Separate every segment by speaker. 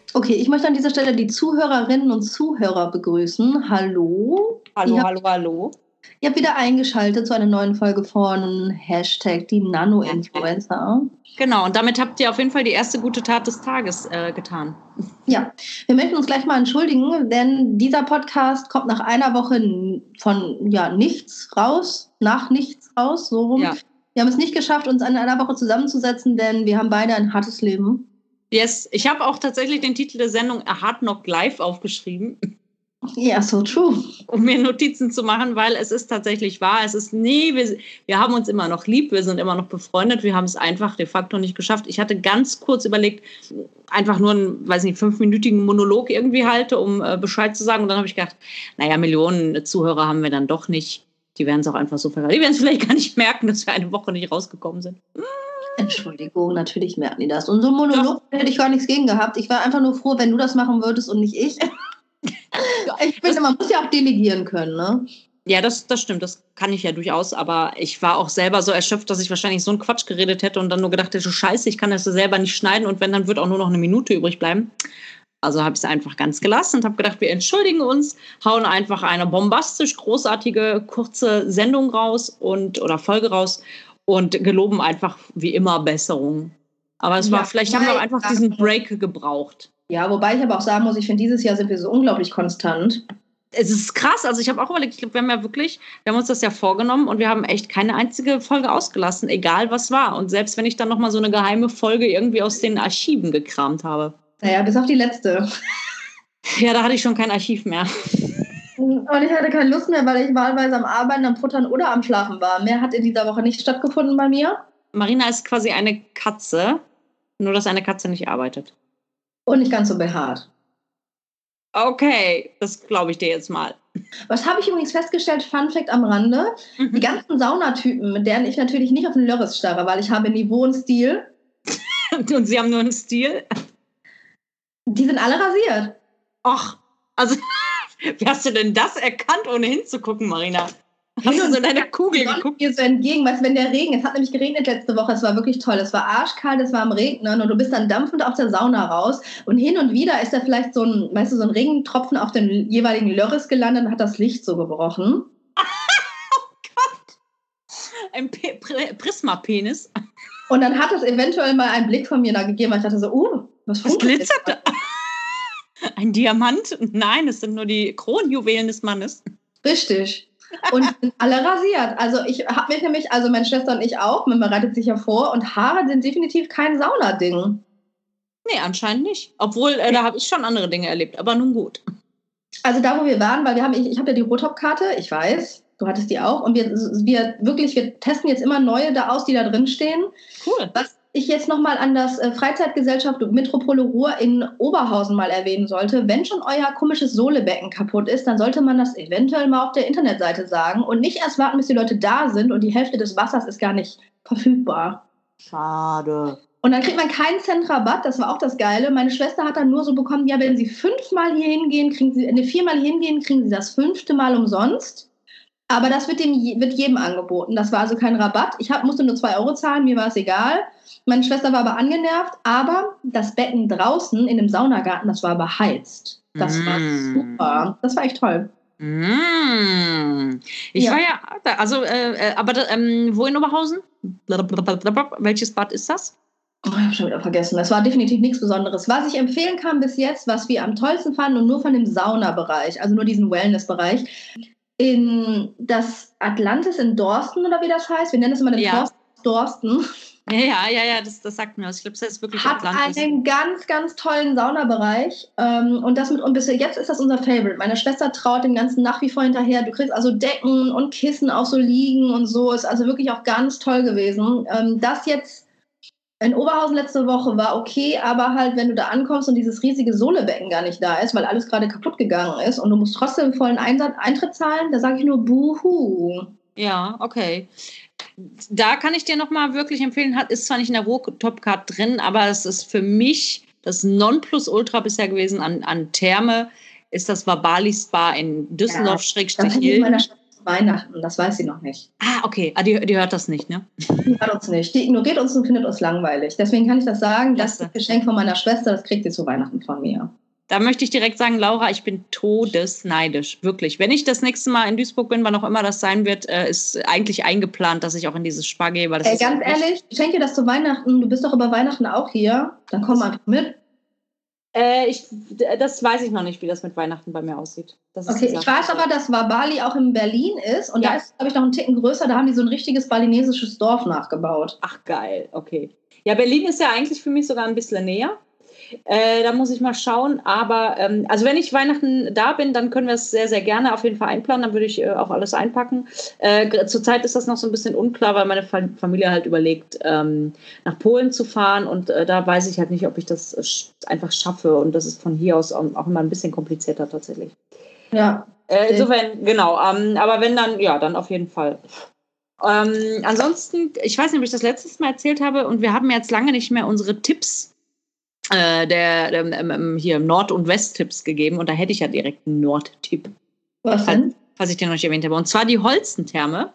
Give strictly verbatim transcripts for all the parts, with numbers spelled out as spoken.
Speaker 1: Okay, ich möchte an dieser Stelle die Zuhörerinnen und Zuhörer begrüßen. Hallo.
Speaker 2: Hallo,
Speaker 1: Ihr
Speaker 2: hallo, hallo.
Speaker 1: Ihr habt wieder eingeschaltet zu einer neuen Folge von Hashtag die Nano-Influencer.
Speaker 2: Genau, und damit habt ihr auf jeden Fall die erste gute Tat des Tages äh, getan.
Speaker 1: Ja, wir möchten uns gleich mal entschuldigen, denn dieser Podcast kommt nach einer Woche von ja, nichts raus, nach nichts raus, so rum.
Speaker 2: Ja.
Speaker 1: Wir haben es nicht geschafft, uns in einer Woche zusammenzusetzen, denn wir haben beide ein hartes Leben.
Speaker 2: Yes, ich habe auch tatsächlich den Titel der Sendung A Hard Knock Live aufgeschrieben.
Speaker 1: Ja, yeah, so true.
Speaker 2: Um mir Notizen zu machen, weil es ist tatsächlich wahr. Es ist nie, wir, wir haben uns immer noch lieb, wir sind immer noch befreundet, wir haben es einfach de facto nicht geschafft. Ich hatte ganz kurz überlegt, einfach nur einen, weiß nicht, fünfminütigen Monolog irgendwie halte, um äh, Bescheid zu sagen. Und dann habe ich gedacht, naja, Millionen Zuhörer haben wir dann doch nicht. Die werden es auch einfach so verraten. Die werden es vielleicht gar nicht merken, dass wir eine Woche nicht rausgekommen sind.
Speaker 1: Entschuldigung, natürlich merken die das. Und so ein Monolog ja. hätte ich gar nichts gegen gehabt. Ich war einfach nur froh, wenn du das machen würdest und nicht ich. Ich finde, man muss ja auch delegieren können, ne?
Speaker 2: Ja, das, das stimmt, das kann ich ja durchaus, aber ich war auch selber so erschöpft, dass ich wahrscheinlich so einen Quatsch geredet hätte und dann nur gedacht hätte, scheiße, ich kann das selber nicht schneiden und wenn, dann wird auch nur noch eine Minute übrig bleiben. Also habe ich es einfach ganz gelassen und habe gedacht, wir entschuldigen uns, hauen einfach eine bombastisch großartige, kurze Sendung raus und oder Folge raus und geloben einfach wie immer Besserung. Aber es war, ja, vielleicht haben wir auch einfach diesen Break gebraucht.
Speaker 1: Ja, wobei ich aber auch sagen muss, ich finde, dieses Jahr sind wir so unglaublich konstant.
Speaker 2: Es ist krass, also ich habe auch überlegt, ich glaube, wir haben ja wirklich, wir haben uns das ja vorgenommen und wir haben echt keine einzige Folge ausgelassen, egal was war. Und selbst wenn ich dann nochmal so eine geheime Folge irgendwie aus den Archiven gekramt habe.
Speaker 1: Naja, bis auf die letzte.
Speaker 2: Ja, da hatte ich schon kein Archiv mehr.
Speaker 1: Und ich hatte keine Lust mehr, weil ich wahlweise am Arbeiten, am Futtern oder am Schlafen war. Mehr hat in dieser Woche nicht stattgefunden bei mir.
Speaker 2: Marina ist quasi eine Katze, nur dass eine Katze nicht arbeitet.
Speaker 1: Und nicht ganz so behaart.
Speaker 2: Okay, das glaube ich dir jetzt mal.
Speaker 1: Was habe ich übrigens festgestellt, Fun Fact am Rande, mhm. die ganzen Saunatypen, mit deren ich natürlich nicht auf den Lörres starre, weil ich habe Niveau und Stil.
Speaker 2: Und sie haben nur einen Stil?
Speaker 1: Die sind alle rasiert.
Speaker 2: Ach, also wie hast du denn das erkannt, ohne hinzugucken, Marina? Hast du so in deine Kugel geguckt?
Speaker 1: Mir so entgegen, weißt du, wenn der Regen, es hat nämlich geregnet letzte Woche, es war wirklich toll, es war arschkalt, es war am Regnen und du bist dann dampfend aus der Sauna raus und hin und wieder ist da vielleicht so ein, weißt du, so ein Regentropfen auf dem jeweiligen Lörres gelandet und hat das Licht so gebrochen.
Speaker 2: Oh Gott! Ein P- Pr- Prisma-Penis.
Speaker 1: Und dann hat es eventuell mal einen Blick von mir da gegeben, weil ich dachte so, uh, was
Speaker 2: Was glitzert da? Ein Diamant? Nein, es sind nur die Kronjuwelen des Mannes.
Speaker 1: Richtig. Und alle rasiert. Also ich habe mich nämlich, also meine Schwester und ich auch, man bereitet sich ja vor und Haare sind definitiv kein Saunading.
Speaker 2: Nee, anscheinend nicht. Obwohl, äh, da habe ich schon andere Dinge erlebt, aber nun gut.
Speaker 1: Also da, wo wir waren, weil wir haben, ich, ich habe ja die Rotop-Karte, ich weiß, du hattest die auch und wir, wir wirklich, wir testen jetzt immer neue da aus, die da drin stehen.
Speaker 2: Cool.
Speaker 1: Was ich jetzt nochmal an das äh, Freizeitgesellschaft Metropole Ruhr in Oberhausen mal erwähnen sollte, wenn schon euer komisches Sohlebecken kaputt ist, dann sollte man das eventuell mal auf der Internetseite sagen und nicht erst warten, bis die Leute da sind und die Hälfte des Wassers ist gar nicht verfügbar.
Speaker 2: Schade.
Speaker 1: Und dann kriegt man keinen Cent Rabatt, das war auch das Geile. Meine Schwester hat dann nur so bekommen, ja, wenn sie fünfmal hier hingehen, kriegen sie, ne, viermal hingehen, kriegen sie das fünfte Mal umsonst. Aber das wird, dem, wird jedem angeboten. Das war also kein Rabatt. Ich hab, musste nur zwei Euro zahlen, mir war es egal. Meine Schwester war aber angenervt, aber das Becken draußen in dem Saunagarten, das war beheizt. Das mm. war super. Das war echt toll.
Speaker 2: Mm. Ich ja. war ja, also, äh, aber ähm, wo in Oberhausen? Welches Bad ist das?
Speaker 1: Oh, ich habe schon wieder vergessen. Das war definitiv nichts Besonderes. Was ich empfehlen kann bis jetzt, was wir am tollsten fanden und nur von dem Saunabereich, also nur diesen Wellness-Bereich, in das Atlantis in Dorsten oder wie das heißt. Wir nennen es immer den
Speaker 2: ja.
Speaker 1: Dorsten.
Speaker 2: Ja, ja, ja, ja, das, das sagt mir was. Ich glaube, das ist wirklich
Speaker 1: Hat
Speaker 2: Atlantis.
Speaker 1: einen ganz, ganz tollen Saunabereich. Ähm, und das mit und bis jetzt ist das unser Favorite. Meine Schwester traut dem Ganzen nach wie vor hinterher. Du kriegst also Decken und Kissen auch so liegen und so. Ist also wirklich auch ganz toll gewesen. Ähm, das jetzt in Oberhausen letzte Woche war okay, aber halt, wenn du da ankommst und dieses riesige Sohlebecken gar nicht da ist, weil alles gerade kaputt gegangen ist und du musst trotzdem vollen Einsatz, Eintritt zahlen, da sage ich nur Buhu.
Speaker 2: Ja, okay. Da kann ich dir nochmal wirklich empfehlen, hat, ist zwar nicht in der Rotop-Card drin, aber es ist für mich das Nonplusultra bisher gewesen an, an Therme, ist das Vabali Spa in Düsseldorf-Hilden.
Speaker 1: Ja, Weihnachten, das weiß sie noch nicht.
Speaker 2: Ah, okay. Ah, die, die hört das nicht, ne?
Speaker 1: Die hört uns nicht. Die ignoriert uns und findet uns langweilig. Deswegen kann ich das sagen, das ist das Geschenk von meiner Schwester, das kriegt sie zu Weihnachten von mir.
Speaker 2: Da möchte ich direkt sagen, Laura, ich bin todesneidisch, wirklich. Wenn ich das nächste Mal in Duisburg bin, wann auch immer das sein wird, ist eigentlich eingeplant, dass ich auch in dieses Spa gehe. Weil das
Speaker 1: Ey,
Speaker 2: ist
Speaker 1: ganz ehrlich, ich schenke dir das zu Weihnachten. Du bist doch über Weihnachten auch hier. Dann komm einfach mit.
Speaker 2: Äh, ich, das weiß ich noch nicht, wie das mit Weihnachten bei mir aussieht. Das ist
Speaker 1: okay, ich weiß aber, dass Wabali auch in Berlin ist. Und ja. Da ist, glaube ich, noch ein Ticken größer. Da haben die so ein richtiges balinesisches Dorf nachgebaut.
Speaker 2: Ach, geil. Okay. Ja, Berlin ist ja eigentlich für mich sogar ein bisschen näher. Äh, da muss ich mal schauen, aber ähm, also wenn ich Weihnachten da bin, dann können wir es sehr, sehr gerne auf jeden Fall einplanen, dann würde ich äh, auch alles einpacken. Äh, zurzeit ist das noch so ein bisschen unklar, weil meine Fa- Familie halt überlegt, ähm, nach Polen zu fahren und äh, da weiß ich halt nicht, ob ich das äh, sch- einfach schaffe und das ist von hier aus auch, auch immer ein bisschen komplizierter tatsächlich.
Speaker 1: Ja.
Speaker 2: Äh, insofern, genau, ähm, aber wenn dann, ja, dann auf jeden Fall. Ähm, ansonsten, ich weiß nicht, ob ich das letztes Mal erzählt habe und wir haben jetzt lange nicht mehr unsere Tipps Äh, der, der ähm, hier Nord- und West-Tipps gegeben und da hätte ich ja direkt einen Nord-Tipp.
Speaker 1: Was denn?
Speaker 2: Was ich dir noch nicht erwähnt habe. Und zwar die Holstentherme.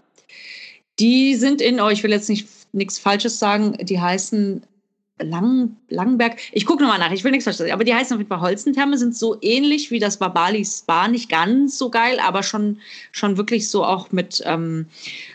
Speaker 2: Die sind in, oh, ich will jetzt nicht nichts Falsches sagen, die heißen Lang, Langenberg. Ich gucke nochmal nach, ich will nichts Falsches sagen, aber die heißen auf jeden Fall Holstentherme, sind so ähnlich wie das Wabali Spa, nicht ganz so geil, aber schon, schon wirklich so auch mit ähm,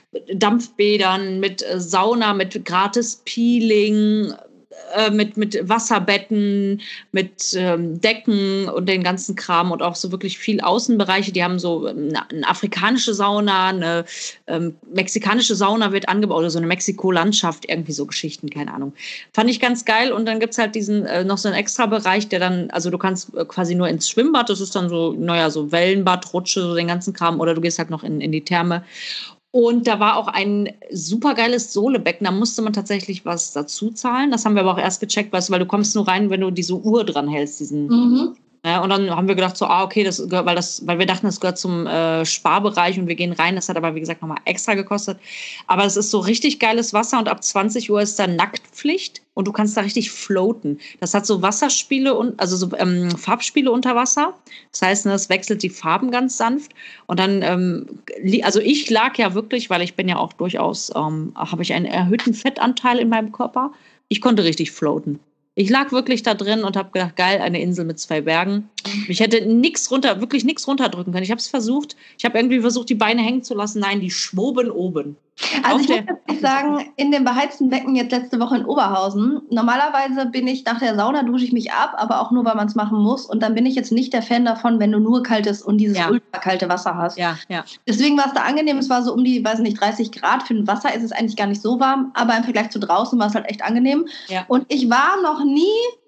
Speaker 2: Dampfbädern, mit äh, Sauna, mit gratis Peeling, Mit, mit Wasserbetten, mit ähm, Decken und den ganzen Kram und auch so wirklich viel Außenbereiche. Die haben so eine, eine afrikanische Sauna, eine ähm, mexikanische Sauna wird angebaut oder so eine Mexiko-Landschaft, irgendwie so Geschichten, keine Ahnung. Fand ich ganz geil und dann gibt es halt diesen äh, noch so einen extra Bereich, der dann, also du kannst äh, quasi nur ins Schwimmbad, das ist dann so, naja, so Wellenbad, Rutsche, so den ganzen Kram oder du gehst halt noch in, in die Therme. Und da war auch ein supergeiles Sohlebecken, da musste man tatsächlich was dazu zahlen. Das haben wir aber auch erst gecheckt, weißt du, weil du kommst nur rein, wenn du diese Uhr dran hältst, diesen. Mhm. Ja, und dann haben wir gedacht, so, ah, okay, das gehört, weil das, weil wir dachten, das gehört zum äh, Sparbereich und wir gehen rein. Das hat aber, wie gesagt, nochmal extra gekostet. Aber es ist so richtig geiles Wasser und ab zwanzig Uhr ist da Nacktpflicht und du kannst da richtig floaten. Das hat so Wasserspiele und also so ähm, Farbspiele unter Wasser. Das heißt, ne, es wechselt die Farben ganz sanft. Und dann, ähm, also ich lag ja wirklich, weil ich bin ja auch durchaus, ähm, habe ich einen erhöhten Fettanteil in meinem Körper. Ich konnte richtig floaten. Ich lag wirklich da drin und habe gedacht, geil, eine Insel mit zwei Bergen. Ich hätte nichts runter, wirklich nichts runterdrücken können. Ich habe es versucht. Ich habe irgendwie versucht, die Beine hängen zu lassen. Nein, die schwoben oben.
Speaker 1: Also Auf ich muss jetzt sagen, in dem beheizten Becken jetzt letzte Woche in Oberhausen, normalerweise bin ich nach der Sauna, dusche ich mich ab, aber auch nur, weil man es machen muss. Und dann bin ich jetzt nicht der Fan davon, wenn du nur kaltes und dieses ja. ultra kalte Wasser hast.
Speaker 2: Ja, ja.
Speaker 1: Deswegen war es da angenehm. Es war so um die, weiß nicht, dreißig Grad. Für ein Wasser ist es eigentlich gar nicht so warm, aber im Vergleich zu draußen war es halt echt angenehm. Ja. Und ich war noch nie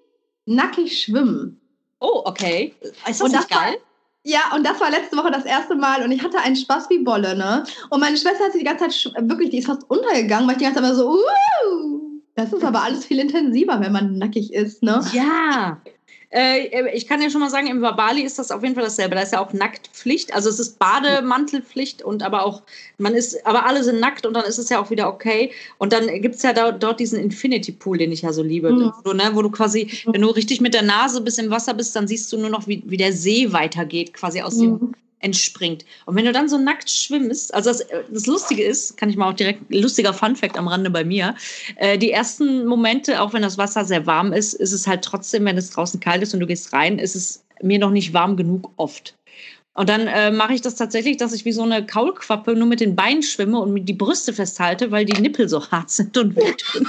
Speaker 1: nackig schwimmen.
Speaker 2: Oh, okay. Ist das
Speaker 1: und
Speaker 2: nicht
Speaker 1: das
Speaker 2: geil?
Speaker 1: War, ja, und das war letzte Woche das erste Mal und ich hatte einen Spaß wie Bolle, ne? Und meine Schwester hat sich die ganze Zeit, wirklich, die ist fast untergegangen, weil ich die ganze Zeit immer so, uh, das ist aber alles viel intensiver, wenn man nackig ist, ne?
Speaker 2: Ja. Äh, ich kann ja schon mal sagen, im Wabali ist das auf jeden Fall dasselbe. Da ist ja auch Nacktpflicht. Also es ist Bademantelpflicht und aber auch, man ist, aber alle sind nackt und dann ist es ja auch wieder okay. Und dann gibt es ja da, dort diesen Infinity Pool, den ich ja so liebe. Mhm. Wo, du, ne, wo du quasi, wenn du richtig mit der Nase bis im Wasser bist, dann siehst du nur noch, wie, wie der See weitergeht, quasi aus mhm. dem entspringt. Und wenn du dann so nackt schwimmst, also das, das Lustige ist, kann ich mal auch direkt, lustiger Funfact am Rande bei mir, äh, die ersten Momente, auch wenn das Wasser sehr warm ist, ist es halt trotzdem, wenn es draußen kalt ist und du gehst rein, ist es mir noch nicht warm genug oft. Und dann äh, mache ich das tatsächlich, dass ich wie so eine Kaulquappe nur mit den Beinen schwimme und mir die Brüste festhalte, weil die Nippel so hart sind und wehtun.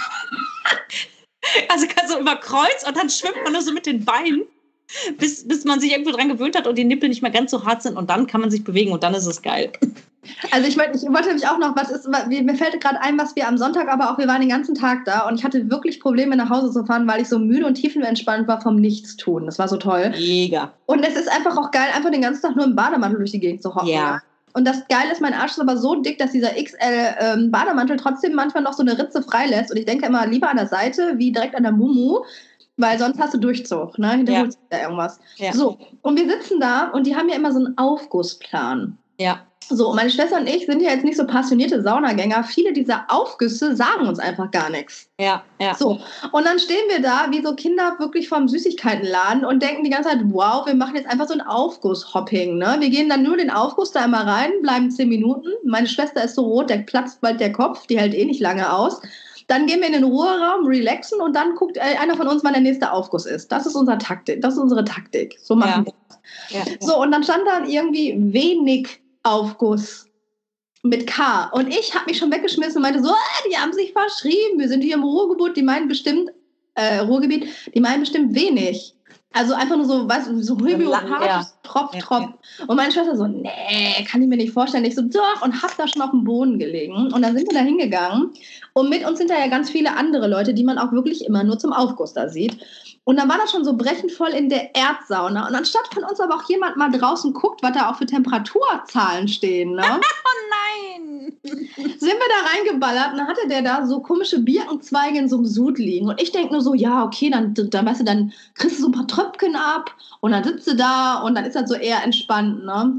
Speaker 2: Also kannst du über Kreuz und dann schwimmt man nur so mit den Beinen. Bis, bis man sich irgendwo dran gewöhnt hat und die Nippel nicht mehr ganz so hart sind und dann kann man sich bewegen und dann ist es geil.
Speaker 1: Also ich, mein, ich wollte nämlich auch noch, was ist, mir fällt gerade ein, was wir am Sonntag, aber auch wir waren den ganzen Tag da und ich hatte wirklich Probleme nach Hause zu fahren, weil ich so müde und tiefenentspannt war vom Nichtstun. Das war so toll.
Speaker 2: Mega.
Speaker 1: Und es ist einfach auch geil, einfach den ganzen Tag nur im Bademantel durch die Gegend zu hocken.
Speaker 2: Ja.
Speaker 1: Und das Geile ist, mein Arsch ist aber so dick, dass dieser X L-Bademantel ähm, trotzdem manchmal noch so eine Ritze freilässt und ich denke immer lieber an der Seite wie direkt an der Mumu. Weil sonst hast du Durchzug, ne? Hinterher holst du da irgendwas. Ja. So, und wir sitzen da und die haben ja immer so einen Aufgussplan.
Speaker 2: Ja.
Speaker 1: So, meine Schwester und ich sind ja jetzt nicht so passionierte Saunagänger. Viele dieser Aufgüsse sagen uns einfach gar nichts.
Speaker 2: Ja, ja.
Speaker 1: So, und dann stehen wir da wie so Kinder wirklich vorm Süßigkeitenladen und denken die ganze Zeit, wow, wir machen jetzt einfach so ein Aufguss-Hopping. Ne? Wir gehen dann nur den Aufguss da immer rein, bleiben zehn Minuten. Meine Schwester ist so rot, der platzt bald der Kopf, die hält eh nicht lange aus. Dann gehen wir in den Ruheraum, relaxen und dann guckt einer von uns, wann der nächste Aufguss ist. Das ist unsere Taktik. Das ist unsere Taktik. So machen
Speaker 2: Ja.
Speaker 1: wir das.
Speaker 2: Ja, ja.
Speaker 1: So, und dann stand dann irgendwie wenig Aufguss mit K. Und ich habe mich schon weggeschmissen und meinte so, ah, die haben sich verschrieben. Wir sind hier im Ruhrgebiet, die meinen bestimmt, äh, Ruhrgebiet, die meinen bestimmt wenig. Also einfach nur so, was, so homöopathisch,
Speaker 2: ja.
Speaker 1: Tropf,
Speaker 2: Ja,
Speaker 1: Tropf.
Speaker 2: ja.
Speaker 1: Und meine Schwester so, nee, kann ich mir nicht vorstellen. Ich so, doch, und hab da schon auf dem Boden gelegen. Und dann sind wir da hingegangen. Und mit uns sind da ja ganz viele andere Leute, die man auch wirklich immer nur zum Aufguss da sieht. Und dann war das schon so brechend voll in der Erdsauna. Und anstatt von uns aber auch jemand mal draußen guckt, was da auch für Temperaturzahlen stehen, ne?
Speaker 2: Oh nein!
Speaker 1: Sind wir da reingeballert und dann hatte der da so komische Birkenzweige in so einem Sud liegen. Und ich denke nur so, ja, okay, dann, dann, weißt du, dann kriegst du so ein paar Tröpfchen ab und dann sitzt du da und dann ist das so eher entspannt, ne?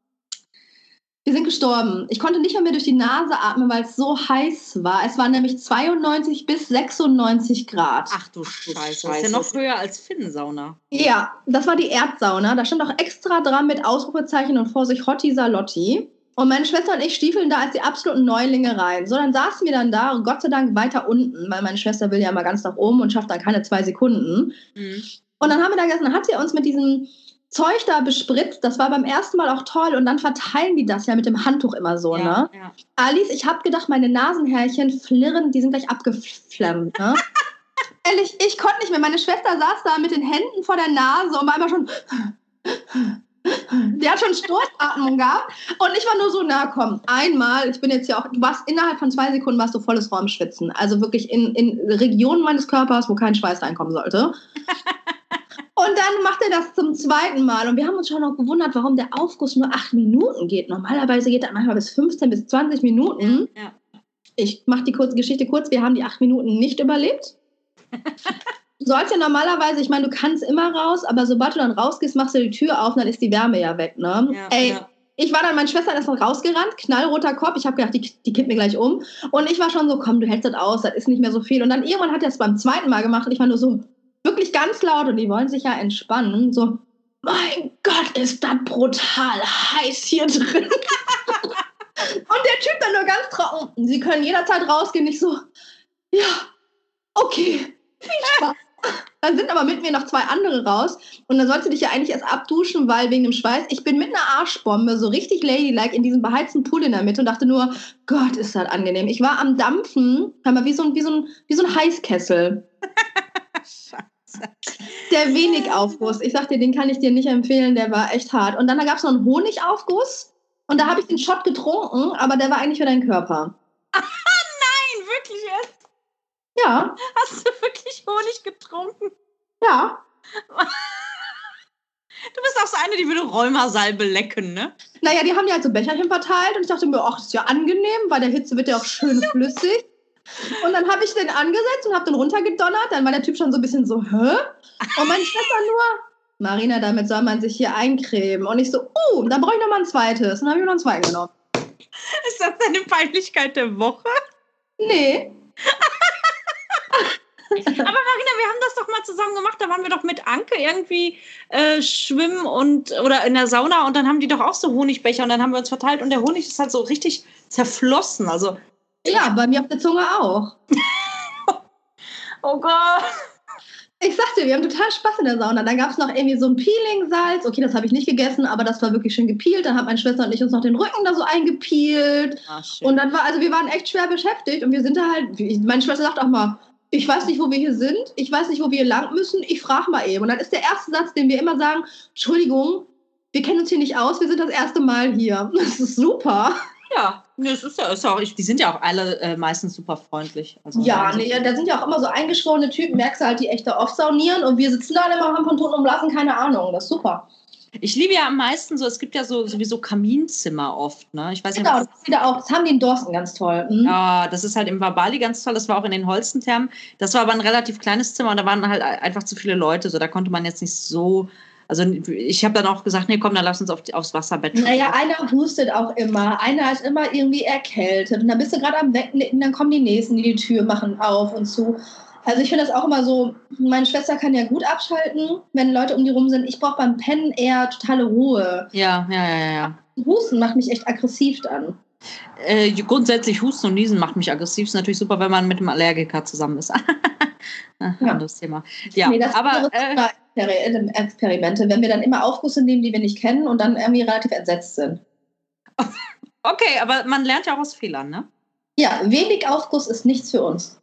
Speaker 1: Wir sind gestorben. Ich konnte nicht mehr, mehr durch die Nase atmen, weil es so heiß war. Es waren nämlich zweiundneunzig bis sechsundneunzig Grad.
Speaker 2: Ach du Scheiße, das ist ja noch höher als Finnsauna.
Speaker 1: Ja, das war die Erdsauna. Da stand auch extra dran mit Ausrufezeichen und vor sich Hotti Salotti. Und meine Schwester und ich stiefeln da als die absoluten Neulinge rein. So, dann saßen wir dann da und Gott sei Dank weiter unten, weil meine Schwester will ja mal ganz nach oben und schafft dann keine zwei Sekunden. Mhm. Und dann haben wir da gegessen, dann hat sie uns mit diesem Zeug da bespritzt. Das war beim ersten Mal auch toll. Und dann verteilen die das ja mit dem Handtuch immer so, ja, ne? Ja. Alice, ich habe gedacht, meine Nasenhärchen flirren, die sind gleich abgeflammt, ne? Ehrlich, ich konnte nicht mehr. Meine Schwester saß da mit den Händen vor der Nase und war immer schon... Die hat schon Stoßatmung gehabt. Und ich war nur so, na komm, einmal, ich bin jetzt ja auch, du warst innerhalb von zwei Sekunden warst du volles Raumschwitzen. Also wirklich in, in Regionen meines Körpers, wo kein Schweiß reinkommen sollte. Und dann macht er das zum zweiten Mal. Und wir haben uns schon noch gewundert, warum der Aufguss nur acht Minuten geht. Normalerweise geht er manchmal bis fünfzehn bis zwanzig Minuten. Ja. Ich mache die kurze Geschichte kurz. Wir haben die acht Minuten nicht überlebt. Du sollst ja normalerweise, ich meine, du kannst immer raus, aber sobald du dann rausgehst, machst du die Tür auf und dann ist die Wärme ja weg, ne? Ja, Ey, ja. Ich war dann, meine Schwester ist dann rausgerannt, knallroter Kopf, ich habe gedacht, die, die kippt mir gleich um. Und ich war schon so, komm, du hältst das aus, das ist nicht mehr so viel. Und dann irgendwann hat er es beim zweiten Mal gemacht und ich war nur so, wirklich ganz laut und die wollen sich ja entspannen. So, mein Gott, ist das brutal heiß hier drin. Und der Typ dann nur ganz trocken, sie können jederzeit rausgehen. Ich so, ja, okay. Viel Spaß. Dann sind aber mit mir noch zwei andere raus und dann sollst du dich ja eigentlich erst abduschen, weil wegen dem Schweiß. Ich bin mit einer Arschbombe so richtig ladylike in diesem beheizten Pool in der Mitte und dachte nur, Gott, ist das angenehm. Ich war am Dampfen, wie so ein, wie so ein, wie so ein Heißkessel. Scheiße. Der Wenig-Aufguss. Ich sag dir, den kann ich dir nicht empfehlen, der war echt hart. Und dann da gab es noch einen Honigaufguss und da habe ich den Shot getrunken, aber der war eigentlich für deinen Körper.
Speaker 2: Nein, wirklich jetzt?
Speaker 1: Ja.
Speaker 2: Hast du wirklich Honig getrunken?
Speaker 1: Ja.
Speaker 2: Du bist auch so eine, die würde Rheumasalbe lecken, ne?
Speaker 1: Naja, die haben ja halt so Becherchen verteilt und ich dachte mir, ach, das ist ja angenehm, bei der Hitze wird der auch schön flüssig. Und dann habe ich den angesetzt und habe den runtergedonnert. Dann war der Typ schon so ein bisschen so, hä? Und meine Schwester nur, Marina, damit soll man sich hier eincremen. Und ich so, uh, dann brauche ich noch mal ein zweites. Und dann habe ich noch einen zweiten genommen.
Speaker 2: Ist das deine Peinlichkeit der Woche?
Speaker 1: Nee.
Speaker 2: Aber Marina, wir haben das doch mal zusammen gemacht, da waren wir doch mit Anke irgendwie äh, schwimmen und oder in der Sauna und dann haben die doch auch so Honigbecher und dann haben wir uns verteilt und der Honig ist halt so richtig zerflossen. Also
Speaker 1: ja, bei mir auf der Zunge auch.
Speaker 2: Oh Gott.
Speaker 1: Ich sagte, wir haben total Spaß in der Sauna. Dann gab es noch irgendwie so ein Peeling-Salz. Okay, das habe ich nicht gegessen, aber das war wirklich schön gepeelt. Dann hat meine Schwester und ich uns noch den Rücken da so eingepeelt. Ach, schön. Und dann war, also wir waren echt schwer beschäftigt und wir sind da halt, meine Schwester sagt auch mal, ich weiß nicht, wo wir hier sind, ich weiß nicht, wo wir hier lang müssen, ich frage mal eben. Und dann ist der erste Satz, den wir immer sagen, Entschuldigung, wir kennen uns hier nicht aus, wir sind das erste Mal hier. Das ist super.
Speaker 2: Ja, das ist ja, ist ja auch, die sind ja auch alle äh, meistens super freundlich. Also,
Speaker 1: ja, nee, da sind ja auch immer so eingeschworene Typen, merkst du halt, die echt da oft saunieren und wir sitzen da immer haben von Ton umlassen, keine Ahnung, das ist super.
Speaker 2: Ich liebe ja am meisten so, es gibt ja so sowieso Kaminzimmer oft, ne? Ich weiß nicht,
Speaker 1: genau, das, wieder auch, das haben die in Dorsten ganz toll. Mhm.
Speaker 2: Ja, das ist halt im Wabali ganz toll, das war auch in den Holstenthermen. Das war aber ein relativ kleines Zimmer und da waren halt einfach zu viele Leute, so da konnte man jetzt nicht so Also ich habe dann auch gesagt, nee, komm, dann lass uns auf, aufs Wasserbett schauen.
Speaker 1: Naja, einer hustet auch immer, einer ist immer irgendwie erkältet und dann bist du gerade am Wegnicken, dann kommen die Nächsten, die die Tür machen auf und zu. Also ich finde das auch immer so, meine Schwester kann ja gut abschalten, wenn Leute um die rum sind. Ich brauche beim Pennen eher totale Ruhe.
Speaker 2: Ja, ja, ja, ja.
Speaker 1: Husten macht mich echt aggressiv dann.
Speaker 2: Äh, grundsätzlich Husten und Niesen macht mich aggressiv. Ist natürlich super, wenn man mit einem Allergiker zusammen ist. Ja. Anderes Thema. Ja,
Speaker 1: nee, das
Speaker 2: aber
Speaker 1: äh, Experimente, wenn wir dann immer Aufgüsse nehmen, die wir nicht kennen und dann irgendwie relativ entsetzt sind.
Speaker 2: Okay, aber man lernt ja auch aus Fehlern, ne?
Speaker 1: Ja, wenig Aufguss ist nichts für uns.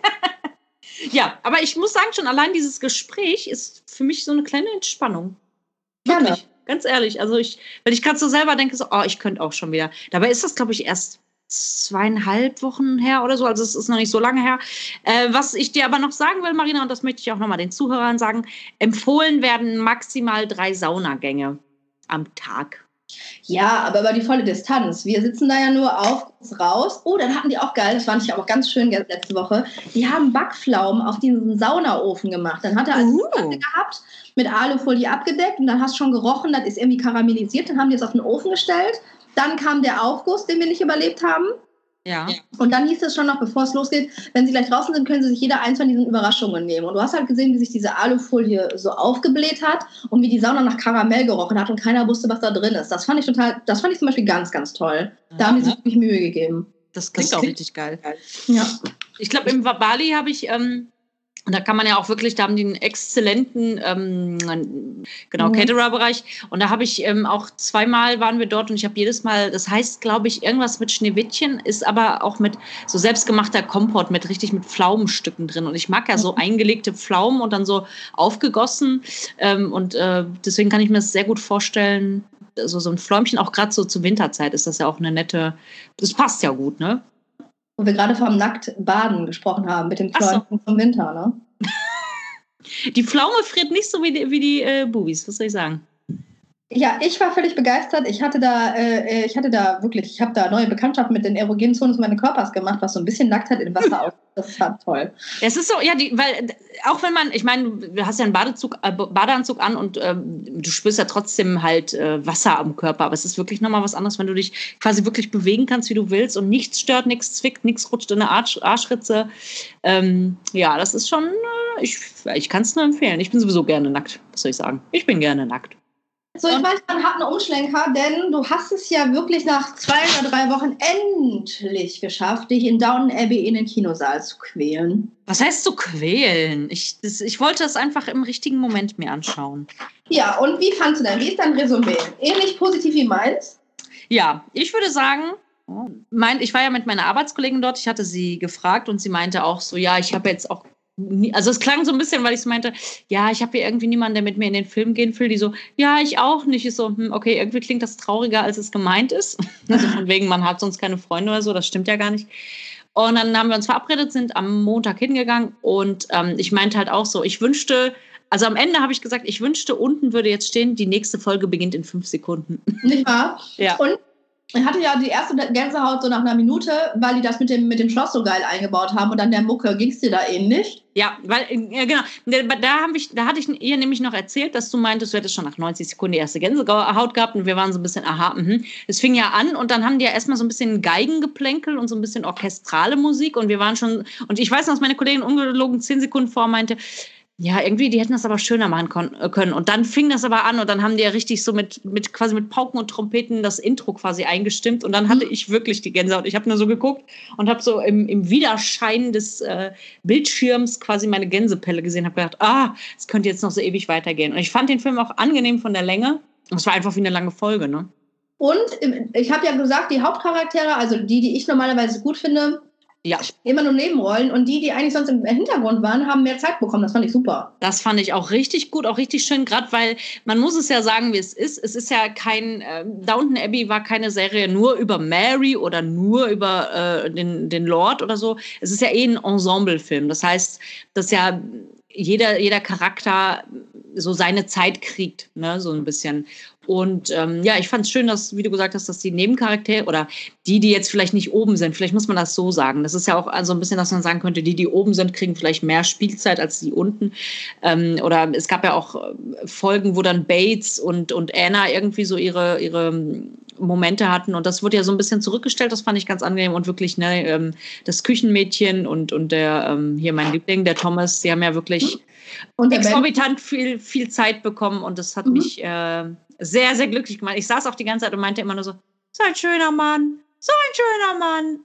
Speaker 2: Ja, aber ich muss sagen, schon allein dieses Gespräch ist für mich so eine kleine Entspannung.
Speaker 1: Gerne.
Speaker 2: Wirklich, ganz ehrlich. Also ich, wenn ich gerade so selber denke, so, oh, ich könnte auch schon wieder. Dabei ist das, glaube ich, erst zweieinhalb Wochen her oder so, also es ist noch nicht so lange her. Äh, was ich dir aber noch sagen will, Marina, und das möchte ich auch nochmal den Zuhörern sagen, empfohlen werden maximal drei Saunagänge am Tag.
Speaker 1: Ja, aber über die volle Distanz. Wir sitzen da ja nur auf, raus. Oh, dann hatten die auch geil, das fand ich auch ganz schön letzte Woche, die haben Backpflaumen auf diesen Saunaofen gemacht. Dann hat er also
Speaker 2: Uh.
Speaker 1: Platte gehabt, mit Alufolie abgedeckt und dann hast du schon gerochen, das ist irgendwie karamellisiert. Dann haben die es auf den Ofen gestellt. Dann kam der Aufguss, den wir nicht überlebt haben.
Speaker 2: Ja.
Speaker 1: Und dann hieß es schon noch, bevor es losgeht, wenn sie gleich draußen sind, können sie sich jeder eins von diesen Überraschungen nehmen. Und du hast halt gesehen, wie sich diese Alufolie so aufgebläht hat und wie die Sauna nach Karamell gerochen hat und keiner wusste, was da drin ist. Das fand ich total, das fand ich zum Beispiel ganz, ganz toll. Da
Speaker 2: ja,
Speaker 1: haben die sich wirklich Mühe gegeben.
Speaker 2: Das klingt das auch richtig geil.
Speaker 1: Ja.
Speaker 2: Ich glaube, im Bali habe ich, ähm, da kann man ja auch wirklich, da haben die einen exzellenten ähm, genau, mhm. Caterer-Bereich. Und da habe ich ähm, auch zweimal waren wir dort und ich habe jedes Mal, das heißt, glaube ich, irgendwas mit Schneewittchen, ist aber auch mit so selbstgemachter Kompott, mit richtig mit Pflaumenstücken drin. Und ich mag ja so eingelegte Pflaumen und dann so aufgegossen. Ähm, und äh, deswegen kann ich mir das sehr gut vorstellen, so, so ein Fläumchen, auch gerade so zur Winterzeit ist das ja auch eine nette, das passt ja gut, ne?
Speaker 1: Wo wir gerade vom Nacktbaden gesprochen haben, mit dem Fläumchen so. Vom Winter, ne?
Speaker 2: Die Pflaume friert nicht so wie die, wie die äh, Bubis, was soll ich sagen?
Speaker 1: Ja, ich war völlig begeistert. Ich hatte da, äh, ich hatte da wirklich, ich habe da neue Bekanntschaften mit den erogenen Zonen meines Körpers gemacht, was so ein bisschen Nacktheit im Wasser aussieht. Das war toll.
Speaker 2: Es ist so, ja, die, weil auch wenn man, ich meine, du hast ja einen Badezug, äh, Badeanzug an und ähm, du spürst ja trotzdem halt äh, Wasser am Körper, aber es ist wirklich nochmal was anderes, wenn du dich quasi wirklich bewegen kannst, wie du willst und nichts stört, nichts zwickt, nichts rutscht in eine Arsch, Arschritze. Ähm, ja, das ist schon, äh, ich, ich kann es nur empfehlen. Ich bin sowieso gerne nackt, was soll ich sagen? Ich bin gerne nackt.
Speaker 1: So, ich weiß, man hat einen Umschlenker, denn du hast es ja wirklich nach zwei oder drei Wochen endlich geschafft, dich in Downton Abbey in den Kinosaal zu quälen.
Speaker 2: Was heißt zu quälen? Ich, das, ich wollte es einfach im richtigen Moment mir anschauen.
Speaker 1: Ja, und wie fandst du denn? Wie ist dein Resümee? Ähnlich positiv wie meins?
Speaker 2: Ja, ich würde sagen, mein, ich war ja mit meiner Arbeitskollegin dort, ich hatte sie gefragt und sie meinte auch so, ja, ich habe jetzt auch also es klang so ein bisschen, weil ich so meinte, ja, ich habe hier irgendwie niemanden, der mit mir in den Film gehen will, die so, ja, ich auch nicht. Ich so, hm, okay, irgendwie klingt das trauriger, als es gemeint ist. Also von wegen, man hat sonst keine Freunde oder so, das stimmt ja gar nicht. Und dann haben wir uns verabredet, sind am Montag hingegangen und ähm, ich meinte halt auch so, ich wünschte, also am Ende habe ich gesagt, ich wünschte, unten würde jetzt stehen, die nächste Folge beginnt in fünf Sekunden. Nicht wahr? Ja.
Speaker 1: Und ich hatte ja die erste Gänsehaut so nach einer Minute, weil die das mit dem, mit dem Schloss so geil eingebaut haben und dann der Mucke. Ging es dir da ähnlich?
Speaker 2: Ja, weil, ja, genau. Da, hab ich, da hatte ich ihr nämlich noch erzählt, dass du meintest, du hättest schon nach neunzig Sekunden die erste Gänsehaut gehabt und wir waren so ein bisschen, aha, mh. Es fing ja an und dann haben die ja erstmal so ein bisschen Geigengeplänkel und so ein bisschen orchestrale Musik und wir waren schon, und ich weiß noch, dass meine Kollegin ungelogen zehn Sekunden vor meinte, ja, irgendwie, die hätten das aber schöner machen können. Und dann fing das aber an und dann haben die ja richtig so mit, mit quasi mit Pauken und Trompeten das Intro quasi eingestimmt und dann hatte ich wirklich die Gänsehaut. Ich habe nur so geguckt und habe so im, im Widerschein des äh, Bildschirms quasi meine Gänsepelle gesehen, habe gedacht, ah, es könnte jetzt noch so ewig weitergehen. Und ich fand den Film auch angenehm von der Länge. Es war einfach wie eine lange Folge, ne?
Speaker 1: Und ich habe ja gesagt, die Hauptcharaktere, also die, die ich normalerweise gut finde, ja, immer nur Nebenrollen und die, die eigentlich sonst im Hintergrund waren, haben mehr Zeit bekommen. Das fand ich super.
Speaker 2: Das fand ich auch richtig gut, auch richtig schön, gerade weil man muss es ja sagen, wie es ist. Es ist ja kein, äh, Downton Abbey war keine Serie nur über Mary oder nur über äh, den, den Lord oder so. Es ist ja eh ein Ensemblefilm. Das heißt, dass ja jeder, jeder Charakter so seine Zeit kriegt, ne, so ein bisschen. Und ähm, ja, ich fand es schön, dass, wie du gesagt hast, dass die Nebencharaktere oder die, die jetzt vielleicht nicht oben sind, vielleicht muss man das so sagen. Das ist ja auch also ein bisschen, dass man sagen könnte, die, die oben sind, kriegen vielleicht mehr Spielzeit als die unten. Ähm, oder es gab ja auch Folgen, wo dann Bates und, und Anna irgendwie so ihre, ihre Momente hatten. Und das wurde ja so ein bisschen zurückgestellt. Das fand ich ganz angenehm. Und wirklich ne, ähm, das Küchenmädchen und, und der, ähm, hier mein Liebling, der Thomas, die haben ja wirklich und exorbitant viel, viel Zeit bekommen. Und das hat mhm. mich äh, sehr, sehr glücklich gemacht. Ich saß auch die ganze Zeit und meinte immer nur so, so ein schöner Mann, so ein schöner Mann.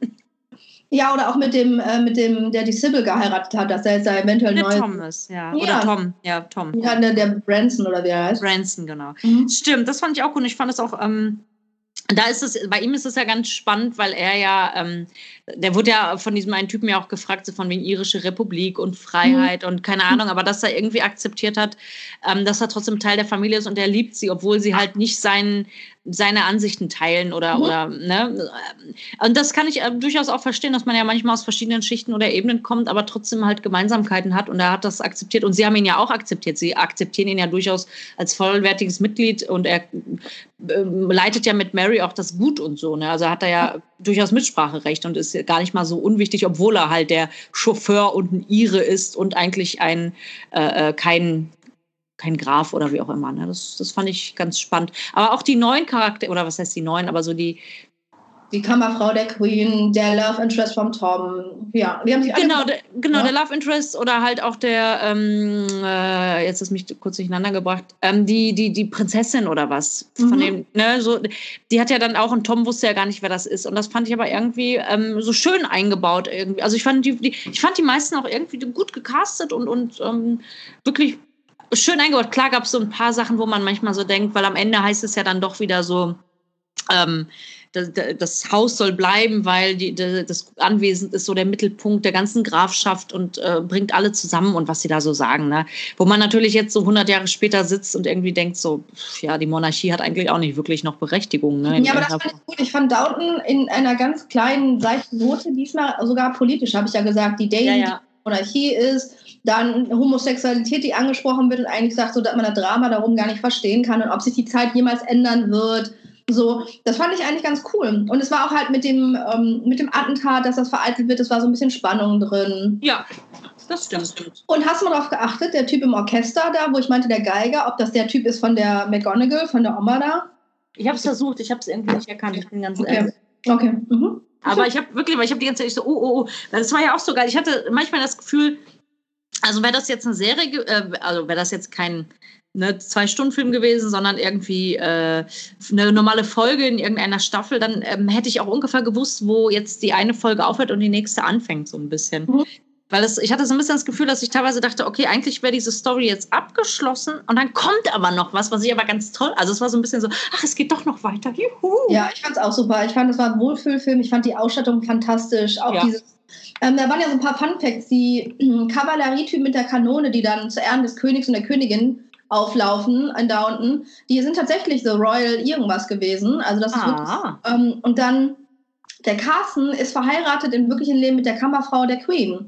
Speaker 1: Ja, oder auch mit dem, äh, mit dem, der die Sybil geheiratet hat, dass er jetzt da eventuell neu...
Speaker 2: Thomas, ja. ja. Oder Tom, ja, Tom.
Speaker 1: Ja, der, der Branson oder wie er heißt.
Speaker 2: Branson, genau. Mhm. Stimmt, das fand ich auch gut. Und ich fand es auch... Ähm, Da ist es, bei ihm ist es ja ganz spannend, weil er ja, ähm, der wurde ja von diesem einen Typen ja auch gefragt, so von wegen irische Republik und Freiheit mhm. und keine Ahnung, aber dass er irgendwie akzeptiert hat, ähm, dass er trotzdem Teil der Familie ist und er liebt sie, obwohl sie halt nicht sein, seine Ansichten teilen oder, mhm. oder, ne. Und das kann ich äh, durchaus auch verstehen, dass man ja manchmal aus verschiedenen Schichten oder Ebenen kommt, aber trotzdem halt Gemeinsamkeiten hat und er hat das akzeptiert und sie haben ihn ja auch akzeptiert. Sie akzeptieren ihn ja durchaus als vollwertiges Mitglied und er äh, leitet ja mit Mary auch das Gut und so, ne? Also hat er ja durchaus Mitspracherecht und ist gar nicht mal so unwichtig, obwohl er halt der Chauffeur und ein Ire ist und eigentlich ein äh, kein kein Graf oder wie auch immer. Ne? Das, das fand ich ganz spannend. Aber auch die neuen Charaktere, oder was heißt die neuen, aber so die
Speaker 1: Die Kammerfrau der Queen, der Love Interest vom Tom. Ja, die haben sich alle
Speaker 2: Genau, der, genau ja. der Love Interest oder halt auch der, ähm, äh, jetzt ist mich kurz durcheinander gebracht, ähm, die, die, die Prinzessin oder was. Mhm. Von dem, ne, so, die hat ja dann auch, und Tom wusste ja gar nicht, wer das ist. Und das fand ich aber irgendwie ähm, so schön eingebaut. Irgendwie. Also ich fand die, die, ich fand die meisten auch irgendwie gut gecastet und, und ähm, wirklich schön eingebaut. Klar gab es so ein paar Sachen, wo man manchmal so denkt, weil am Ende heißt es ja dann doch wieder so, ähm, das, das Haus soll bleiben, weil die, das Anwesen ist so der Mittelpunkt der ganzen Grafschaft und äh, bringt alle zusammen und was sie da so sagen. Ne? Wo man natürlich jetzt so hundert Jahre später sitzt und irgendwie denkt so, ja, die Monarchie hat eigentlich auch nicht wirklich noch Berechtigung. Ne?
Speaker 1: Ja, aber das fand ich gut. Ich fand Downton in einer ganz kleinen, seichten Note, diesmal sogar politisch, habe ich ja gesagt, die Daily, ja, ja. die Monarchie ist, dann Homosexualität, die angesprochen wird und eigentlich sagt so, dass man das Drama darum gar nicht verstehen kann und ob sich die Zeit jemals ändern wird. So, das fand ich eigentlich ganz cool. Und es war auch halt mit dem, ähm, mit dem Attentat, dass das vereitelt wird, es war so ein bisschen Spannung drin.
Speaker 2: Ja, das stimmt.
Speaker 1: Und hast du mal darauf geachtet, der Typ im Orchester da, wo ich meinte, der Geiger, ob das der Typ ist von der McGonagall, von der Oma da?
Speaker 2: Ich habe es versucht, ich habe es irgendwie nicht erkannt. Ich bin ganz
Speaker 1: okay.
Speaker 2: ehrlich.
Speaker 1: Okay. Mhm.
Speaker 2: Aber ich habe wirklich, weil ich habe die ganze Zeit so, oh, oh, oh. Das war ja auch so geil. Ich hatte manchmal das Gefühl, also wäre das jetzt eine Serie, äh, also wäre das jetzt kein ne, Zwei-Stunden-Film gewesen, sondern irgendwie äh, eine normale Folge in irgendeiner Staffel, dann ähm, hätte ich auch ungefähr gewusst, wo jetzt die eine Folge aufhört und die nächste anfängt, so ein bisschen. Mhm. Weil es, ich hatte so ein bisschen das Gefühl, dass ich teilweise dachte, okay, eigentlich wäre diese Story jetzt abgeschlossen und dann kommt aber noch was, was ich aber ganz toll, also es war so ein bisschen so, ach, es geht doch noch weiter, juhu.
Speaker 1: Ja, ich fand es auch super. Ich fand, es war ein Wohlfühlfilm, ich fand die Ausstattung fantastisch, auch ja. dieses Ähm, da waren ja so ein paar Funfacts, die äh, Kavallerietypen mit der Kanone, die dann zu Ehren des Königs und der Königin auflaufen in Downton, die sind tatsächlich so Royal irgendwas gewesen. Also das ist
Speaker 2: ah.
Speaker 1: wirklich, ähm, und dann der Carson ist verheiratet im wirklichen Leben mit der Kammerfrau der Queen.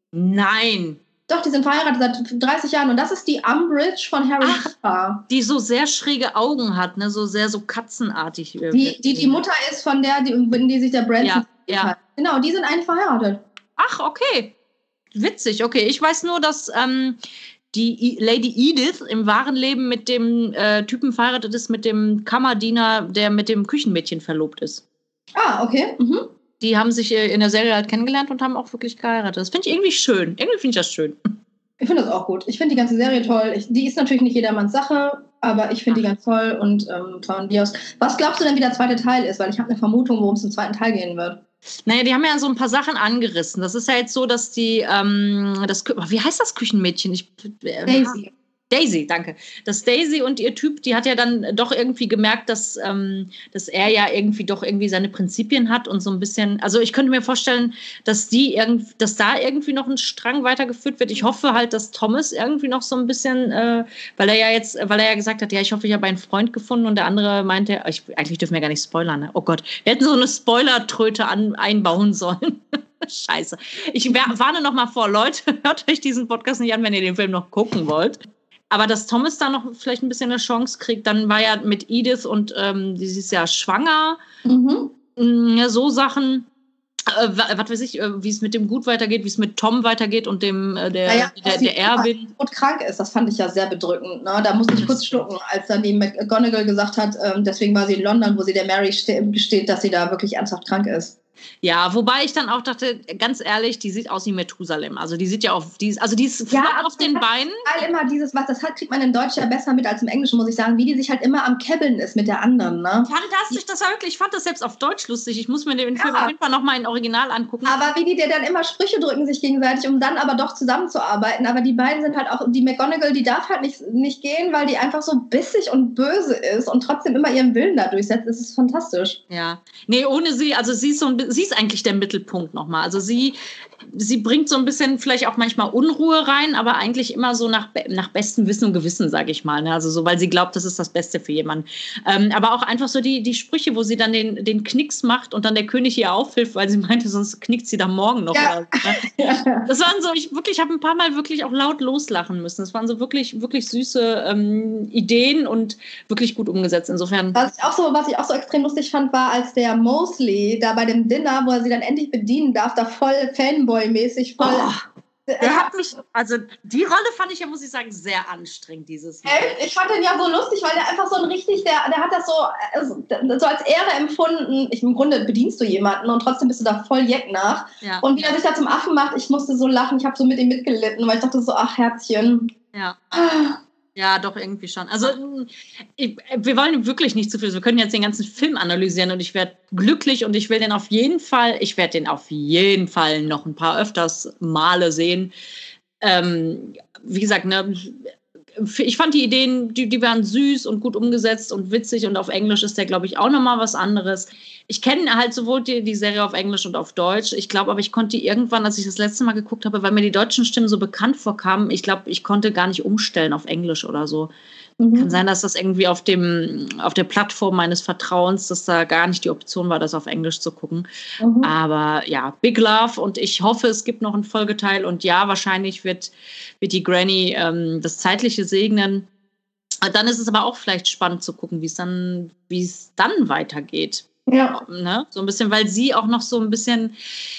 Speaker 2: Nein.
Speaker 1: Doch, die sind verheiratet seit dreißig Jahren und das ist die Umbridge von Harry
Speaker 2: Ach,
Speaker 1: Potter.
Speaker 2: Die so sehr schräge Augen hat, ne, so sehr so katzenartig.
Speaker 1: Die, die die Mutter ist von der, die, in die sich der Branson
Speaker 2: ja, ja.
Speaker 1: Genau, die sind eigentlich verheiratet.
Speaker 2: Ach, okay. Witzig, okay. Ich weiß nur, dass ähm, die Lady Edith im wahren Leben mit dem äh, Typen verheiratet ist, mit dem Kammerdiener, der mit dem Küchenmädchen verlobt ist.
Speaker 1: Ah, okay. Mhm.
Speaker 2: Die haben sich äh, in der Serie halt kennengelernt und haben auch wirklich geheiratet. Das finde ich irgendwie schön. Irgendwie finde ich das schön.
Speaker 1: Ich finde das auch gut. Ich finde die ganze Serie toll. Ich, die ist natürlich nicht jedermanns Sache, aber ich finde die ganz toll und ähm, von dir aus. Was glaubst du denn, wie der zweite Teil ist? Weil ich habe eine Vermutung, worum es im zweiten Teil gehen wird.
Speaker 2: Naja, die haben ja so ein paar Sachen angerissen. Das ist ja jetzt so, dass die, ähm, das, wie heißt das Küchenmädchen? Ich, äh,
Speaker 1: Daisy.
Speaker 2: Daisy, danke. Dass Daisy und ihr Typ, die hat ja dann doch irgendwie gemerkt, dass, ähm, dass er ja irgendwie doch irgendwie seine Prinzipien hat und so ein bisschen, also ich könnte mir vorstellen, dass die irgend, dass da irgendwie noch ein Strang weitergeführt wird. Ich hoffe halt, dass Thomas irgendwie noch so ein bisschen, äh, weil er ja jetzt, weil er ja gesagt hat, ja, ich hoffe, ich habe einen Freund gefunden und der andere meinte, ich, eigentlich dürfen wir gar nicht spoilern, ne? Oh Gott, wir hätten so eine Spoiler-Tröte an, einbauen sollen. Scheiße. Ich warne noch mal vor, Leute, hört euch diesen Podcast nicht an, wenn ihr den Film noch gucken wollt. aber dass Thomas da noch vielleicht ein bisschen eine Chance kriegt, dann war ja mit Edith und ähm, sie ist ja schwanger. Mhm. Ja, so Sachen. Äh, was weiß ich, äh, wie es mit dem Gut weitergeht, wie es mit Tom weitergeht und dem äh, der,
Speaker 1: naja,
Speaker 2: der, der Erbin.
Speaker 1: Und krank ist, das fand ich ja sehr bedrückend. Ne? Da musste ich kurz schlucken, als dann die McGonagall gesagt hat, ähm, deswegen war sie in London, wo sie der Mary gesteht, dass sie da wirklich ernsthaft krank ist.
Speaker 2: Ja, wobei ich dann auch dachte, ganz ehrlich, die sieht aus wie Methusalem. Also die sieht ja auf, die ist, also die ist
Speaker 1: ja,
Speaker 2: auf den Beinen.
Speaker 1: Weil immer dieses, was das hat, kriegt man in Deutsch ja besser mit als im Englischen, muss ich sagen, wie die sich halt immer am Kebbeln ist mit der anderen. Ne?
Speaker 2: Fantastisch, das war wirklich, ich fand das selbst auf Deutsch lustig. Ich muss mir den Film ja. auf jeden Fall nochmal in Original angucken.
Speaker 1: Aber wie die dir dann immer Sprüche drücken sich gegenseitig, um dann aber doch zusammenzuarbeiten. Aber die beiden sind halt auch, die McGonagall, die darf halt nicht, nicht gehen, weil die einfach so bissig und böse ist und trotzdem immer ihren Willen da durchsetzt. Das ist fantastisch.
Speaker 2: Ja, nee, ohne sie, also sie ist so ein, sie ist eigentlich der Mittelpunkt nochmal. Also sie, sie bringt so ein bisschen vielleicht auch manchmal Unruhe rein, aber eigentlich immer so nach, nach bestem Wissen und Gewissen, sage ich mal. Ne? Also so, weil sie glaubt, das ist das Beste für jemanden. Ähm, aber auch einfach so die, die Sprüche, wo sie dann den, den Knicks macht und dann der König ihr aufhilft, weil sie meinte, sonst knickt sie da morgen noch.
Speaker 1: Ja.
Speaker 2: Ne? Das waren so, ich wirklich, ich habe ein paar Mal wirklich auch laut loslachen müssen. Das waren so wirklich, wirklich süße ähm, Ideen und wirklich gut umgesetzt. Insofern.
Speaker 1: Was ich auch so, was ich auch so extrem lustig fand, war, als der Mosley da bei dem Dinner, wo er sie dann endlich bedienen darf, da voll Fanboy-mäßig voll.
Speaker 2: Oh, der hat mich, also die Rolle fand ich ja, muss ich sagen, sehr anstrengend dieses Mal.
Speaker 1: Ich fand den ja so lustig, weil der einfach so ein richtig, der, der hat das so, so als Ehre empfunden. Ich, im Grunde bedienst du jemanden und trotzdem bist du da voll jeck nach. Ja. Und wie er sich da zum Affen macht, ich musste so lachen, ich habe so mit ihm mitgelitten, weil ich dachte so, ach Herzchen.
Speaker 2: Ja. Ja, doch, irgendwie schon. Also ich, wir wollen wirklich nicht zu viel. Wir können jetzt den ganzen Film analysieren und ich werde glücklich und ich will den auf jeden Fall, ich werde den auf jeden Fall noch ein paar öfters Male sehen. Ähm, wie gesagt, ne, ich fand die Ideen, die, die waren süß und gut umgesetzt und witzig und auf Englisch ist der, glaube ich, auch nochmal was anderes. Ich kenne halt sowohl die, die Serie auf Englisch und auf Deutsch. Ich glaube aber, ich konnte irgendwann, als ich das letzte Mal geguckt habe, weil mir die deutschen Stimmen so bekannt vorkamen, ich glaube, ich konnte gar nicht umstellen auf Englisch oder so. Mhm. Kann sein, dass das irgendwie auf dem, auf der Plattform meines Vertrauens, dass da gar nicht die Option war, das auf Englisch zu gucken. Mhm. Aber ja, Big Love und ich hoffe, es gibt noch einen Folgeteil und ja, wahrscheinlich wird, wird die Granny ähm, das Zeitliche segnen. Dann ist es aber auch vielleicht spannend zu gucken, wie es dann, wie es dann weitergeht.
Speaker 1: Ja.
Speaker 2: Ne? So ein bisschen, weil sie auch noch so ein bisschen,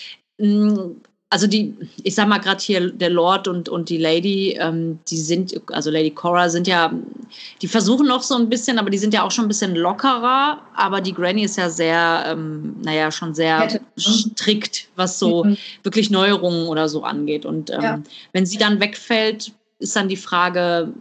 Speaker 2: also die, ich sag mal gerade hier, der Lord und, und die Lady, ähm, die sind, also Lady Cora sind ja, die versuchen noch so ein bisschen, aber die sind ja auch schon ein bisschen lockerer, aber die Granny ist ja sehr, ähm, naja, schon sehr Hätte. strikt, was so mhm. wirklich Neuerungen oder so angeht. Und ähm, ja. wenn sie dann wegfällt, ist dann die Frage,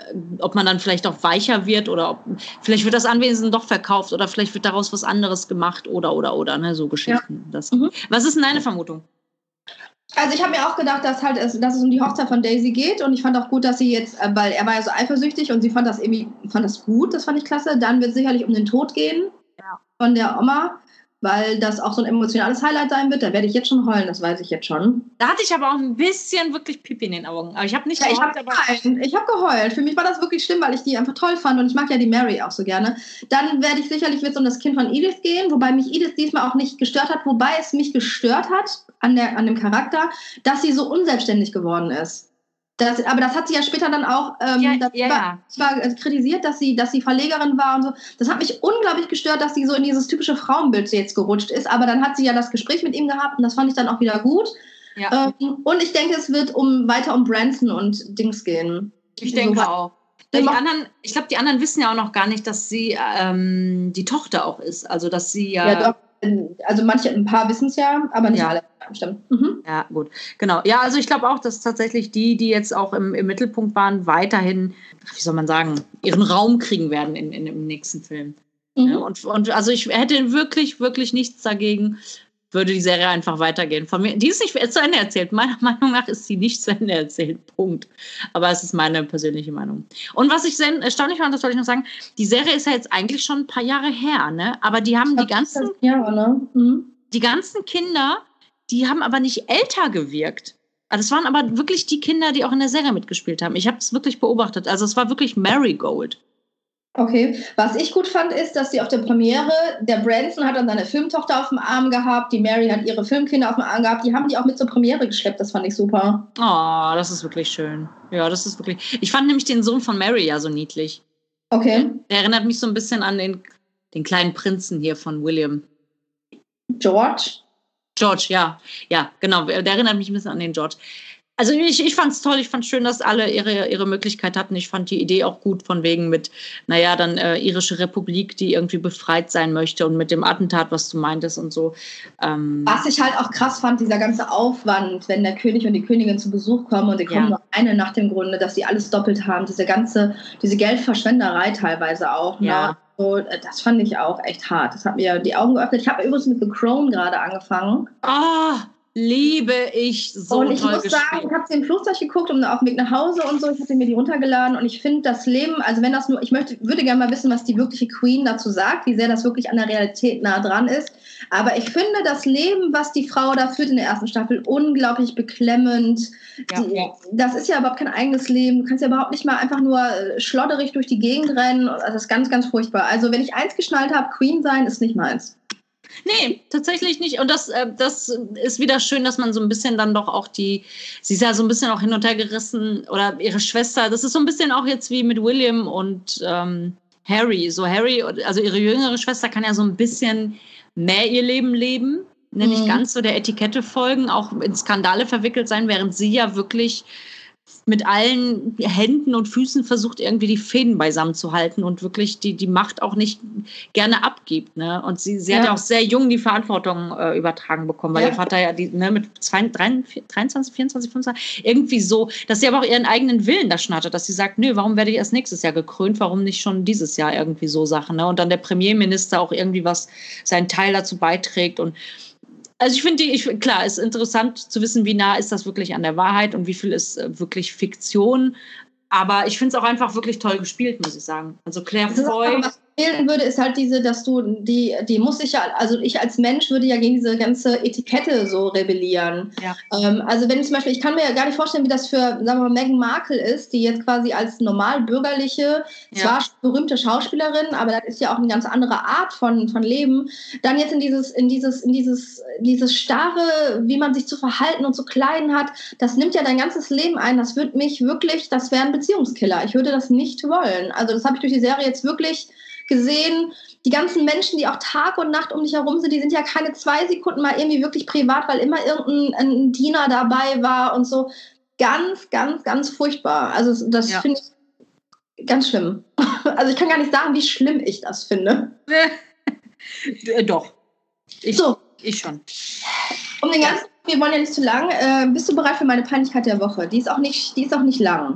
Speaker 2: ob man dann vielleicht auch weicher wird oder ob vielleicht wird das Anwesen doch verkauft oder vielleicht wird daraus was anderes gemacht oder, oder, oder, ne, so Geschichten. Ja. Das, mhm. Was ist denn deine Vermutung?
Speaker 1: Also ich habe mir auch gedacht, dass, halt es, dass es um die Hochzeit von Daisy geht und ich fand auch gut, dass sie jetzt, weil er war ja so eifersüchtig und sie fand das irgendwie, fand das gut, das fand ich klasse. Dann wird es sicherlich um den Tod gehen ja. von der Oma, weil das auch so ein emotionales Highlight sein wird. Da werde ich jetzt schon heulen, das weiß ich jetzt schon.
Speaker 2: Da hatte ich aber auch ein bisschen wirklich Pipi in den Augen. Aber ich habe nicht
Speaker 1: ja, geheult. Ich habe hab geheult. Für mich war das wirklich schlimm, weil ich die einfach toll fand und ich mag ja die Mary auch so gerne. Dann werde ich sicherlich, wird es um das Kind von Edith gehen, wobei mich Edith diesmal auch nicht gestört hat, wobei es mich gestört hat an, der, an dem Charakter, dass sie so unselbstständig geworden ist. Das, aber das hat sie ja später dann auch ähm,
Speaker 2: ja,
Speaker 1: das
Speaker 2: ja,
Speaker 1: war,
Speaker 2: ja.
Speaker 1: war kritisiert, dass sie, dass sie Verlegerin war und so. Das hat mich unglaublich gestört, dass sie so in dieses typische Frauenbild jetzt gerutscht ist. Aber dann hat sie ja das Gespräch mit ihm gehabt und das fand ich dann auch wieder gut. Ja. Ähm, und ich denke, es wird um weiter um Branson und Dings gehen.
Speaker 2: Ich denke so, auch. Die anderen, ich glaube, die anderen wissen ja auch noch gar nicht, dass sie ähm, die Tochter auch ist. Also, dass sie ja...
Speaker 1: ja doch. Also manche, ein paar wissen es ja, aber nicht ja. alle. Stimmt. Mhm.
Speaker 2: Ja, gut. Genau. Ja, also ich glaube auch, dass tatsächlich die, die jetzt auch im, im Mittelpunkt waren, weiterhin, wie soll man sagen, ihren Raum kriegen werden in, in, im nächsten Film. Mhm. Ja, und, und also ich hätte wirklich, wirklich nichts dagegen, würde die Serie einfach weitergehen. Von mir, die ist nicht zu Ende erzählt. Meiner Meinung nach ist sie nicht zu Ende erzählt. Punkt. Aber es ist meine persönliche Meinung. Und was ich sehr erstaunlich fand, das wollte ich noch sagen, die Serie ist ja jetzt eigentlich schon ein paar Jahre her, ne? Aber die haben die ganzen,
Speaker 1: Jahre, ne? Mhm.
Speaker 2: die ganzen Kinder, die haben aber nicht älter gewirkt. Also es waren aber wirklich die Kinder, die auch in der Serie mitgespielt haben. Ich habe es wirklich beobachtet. Also es war wirklich Marigold.
Speaker 1: Okay, was ich gut fand, ist, dass sie auf der Premiere, der Branson hat dann seine Filmtochter auf dem Arm gehabt, die Mary hat ihre Filmkinder auf dem Arm gehabt, die haben die auch mit zur Premiere geschleppt, das fand ich super.
Speaker 2: Oh, das ist wirklich schön. Ja, das ist wirklich... Ich fand nämlich den Sohn von Mary ja so niedlich.
Speaker 1: Okay.
Speaker 2: Der erinnert mich so ein bisschen an den, den kleinen Prinzen hier von William.
Speaker 1: George?
Speaker 2: George, ja. Ja, genau. Der erinnert mich ein bisschen an den George. Also ich, ich fand es toll, ich fand schön, dass alle ihre, ihre Möglichkeit hatten. Ich fand die Idee auch gut von wegen mit, naja, dann äh, irische Republik, die irgendwie befreit sein möchte und mit dem Attentat, was du meintest und so. Ähm
Speaker 1: was ich halt auch krass fand, dieser ganze Aufwand, wenn der König und die Königin zu Besuch kommen und die kommen ja. nur eine Nacht im Grunde, dass sie alles doppelt haben, diese ganze, diese Geldverschwenderei teilweise auch.
Speaker 2: Ja.
Speaker 1: Ne? So, das fand ich auch echt hart. Das hat mir die Augen geöffnet. Ich habe übrigens mit The Crown gerade angefangen.
Speaker 2: Ah! Oh. Liebe ich so
Speaker 1: und ich
Speaker 2: toll
Speaker 1: muss
Speaker 2: gespielt.
Speaker 1: sagen, ich habe sie im Flugzeug geguckt und auf dem Weg nach Hause und so, ich hatte mir die runtergeladen und ich finde das Leben, also wenn das nur, ich möchte, würde gerne mal wissen, was die wirkliche Queen dazu sagt, wie sehr das wirklich an der Realität nah dran ist, aber ich finde das Leben, was die Frau da führt in der ersten Staffel, unglaublich beklemmend.
Speaker 2: Ja,
Speaker 1: die,
Speaker 2: ja.
Speaker 1: Das ist ja überhaupt kein eigenes Leben, du kannst ja überhaupt nicht mal einfach nur schlodderig durch die Gegend rennen, das ist ganz, ganz furchtbar. Also wenn ich eins geschnallt habe, Queen sein ist nicht meins.
Speaker 2: Nee, tatsächlich nicht. Und das, äh, das ist wieder schön, dass man so ein bisschen dann doch auch die, sie ist ja so ein bisschen auch hin und her gerissen, oder ihre Schwester, das ist so ein bisschen auch jetzt wie mit William und ähm, Harry. So Harry, also ihre jüngere Schwester kann ja so ein bisschen mehr ihr Leben leben, ne, nicht mhm. ganz so der Etikette folgen, auch in Skandale verwickelt sein, während sie ja wirklich mit allen Händen und Füßen versucht, irgendwie die Fäden beisammen zu halten und wirklich die, die Macht auch nicht gerne abgibt. Ne? Und sie, sie ja. hat ja auch sehr jung die Verantwortung äh, übertragen bekommen, weil ja. ihr Vater ja die, ne, mit zweiunddreißig, dreiundzwanzig, vierundzwanzig, fünfundzwanzig, irgendwie so, dass sie aber auch ihren eigenen Willen da schon hatte, dass sie sagt, nö, warum werde ich erst nächstes Jahr gekrönt, warum nicht schon dieses Jahr irgendwie so Sachen. Ne? Und dann der Premierminister auch irgendwie was, seinen Teil dazu beiträgt und also ich finde, ich, klar, es ist interessant zu wissen, wie nah ist das wirklich an der Wahrheit und wie viel ist äh, wirklich Fiktion. Aber ich finde es auch einfach wirklich toll gespielt, muss ich sagen. Also Claire Foy.
Speaker 1: Was fehlen würde, ist halt diese, dass du, die, die muss ich ja, also ich als Mensch würde ja gegen diese ganze Etikette so rebellieren.
Speaker 2: Ja.
Speaker 1: Ähm, also wenn ich zum Beispiel, ich kann mir ja gar nicht vorstellen, wie das für, sagen wir mal, Meghan Markle ist, die jetzt quasi als normalbürgerliche, ja. zwar berühmte Schauspielerin, aber das ist ja auch eine ganz andere Art von, von Leben, dann jetzt in dieses, in dieses, in dieses, dieses starre, wie man sich zu verhalten und zu kleiden hat, das nimmt ja dein ganzes Leben ein. Das würde mich wirklich, das wäre ein Beziehungskiller. Ich würde das nicht wollen. Also das habe ich durch die Serie jetzt wirklich gesehen. Die ganzen Menschen, die auch Tag und Nacht um dich herum sind, die sind ja keine zwei Sekunden mal irgendwie wirklich privat, weil immer irgendein Diener dabei war und so. Ganz, ganz, ganz furchtbar. Also das ja. finde ich ganz schlimm. Also ich kann gar nicht sagen, wie schlimm ich das finde.
Speaker 2: äh, doch. Ich,
Speaker 1: so.
Speaker 2: Ich schon.
Speaker 1: Um den ganzen, wir wollen ja nicht zu lang. Äh, bist du bereit für meine Peinlichkeit der Woche? Die ist auch nicht, die ist auch nicht lang.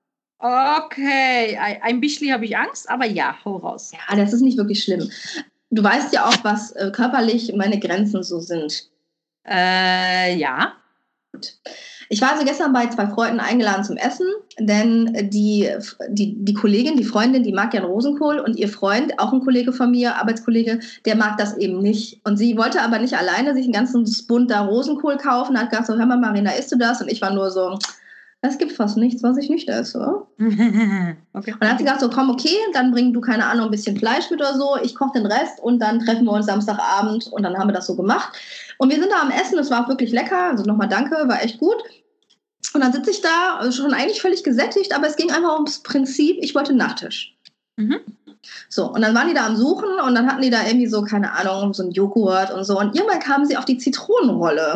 Speaker 2: Okay, ein bisschen habe ich Angst, aber ja, hau raus.
Speaker 1: Ja, das ist nicht wirklich schlimm. Du weißt ja auch, was äh, körperlich meine Grenzen so sind.
Speaker 2: Äh, ja.
Speaker 1: Gut. Ich war also gestern bei zwei Freunden eingeladen zum Essen, denn die, die, die Kollegin, die Freundin, die mag gern Rosenkohl und ihr Freund, auch ein Kollege von mir, Arbeitskollege, der mag das eben nicht. Und sie wollte aber nicht alleine sich einen ganzen Bund da Rosenkohl kaufen, hat gesagt so, hör mal Marina, isst du das? Und ich war nur so, es gibt fast nichts, was ich nicht esse. Okay. Und dann hat sie gesagt, so komm, okay, dann bring du, keine Ahnung, ein bisschen Fleisch mit oder so, ich koche den Rest und dann treffen wir uns Samstagabend und dann haben wir das so gemacht. Und wir sind da am Essen, es war auch wirklich lecker, also nochmal danke, war echt gut. Und dann sitze ich da, also schon eigentlich völlig gesättigt, aber es ging einfach ums Prinzip, ich wollte einen Nachtisch. Mhm. So, und dann waren die da am Suchen und dann hatten die da irgendwie so, keine Ahnung, so einen Joghurt und so und irgendwann kamen sie auf die Zitronenrolle.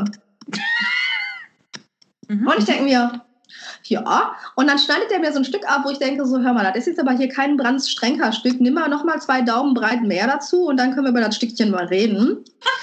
Speaker 1: Mhm. Und ich denke mir, ja, und dann schneidet er mir so ein Stück ab, wo ich denke, so hör mal, das ist jetzt aber hier kein Brands-Strenker-Stück, nimm mal nochmal zwei Daumen breit mehr dazu und dann können wir über das Stückchen mal reden.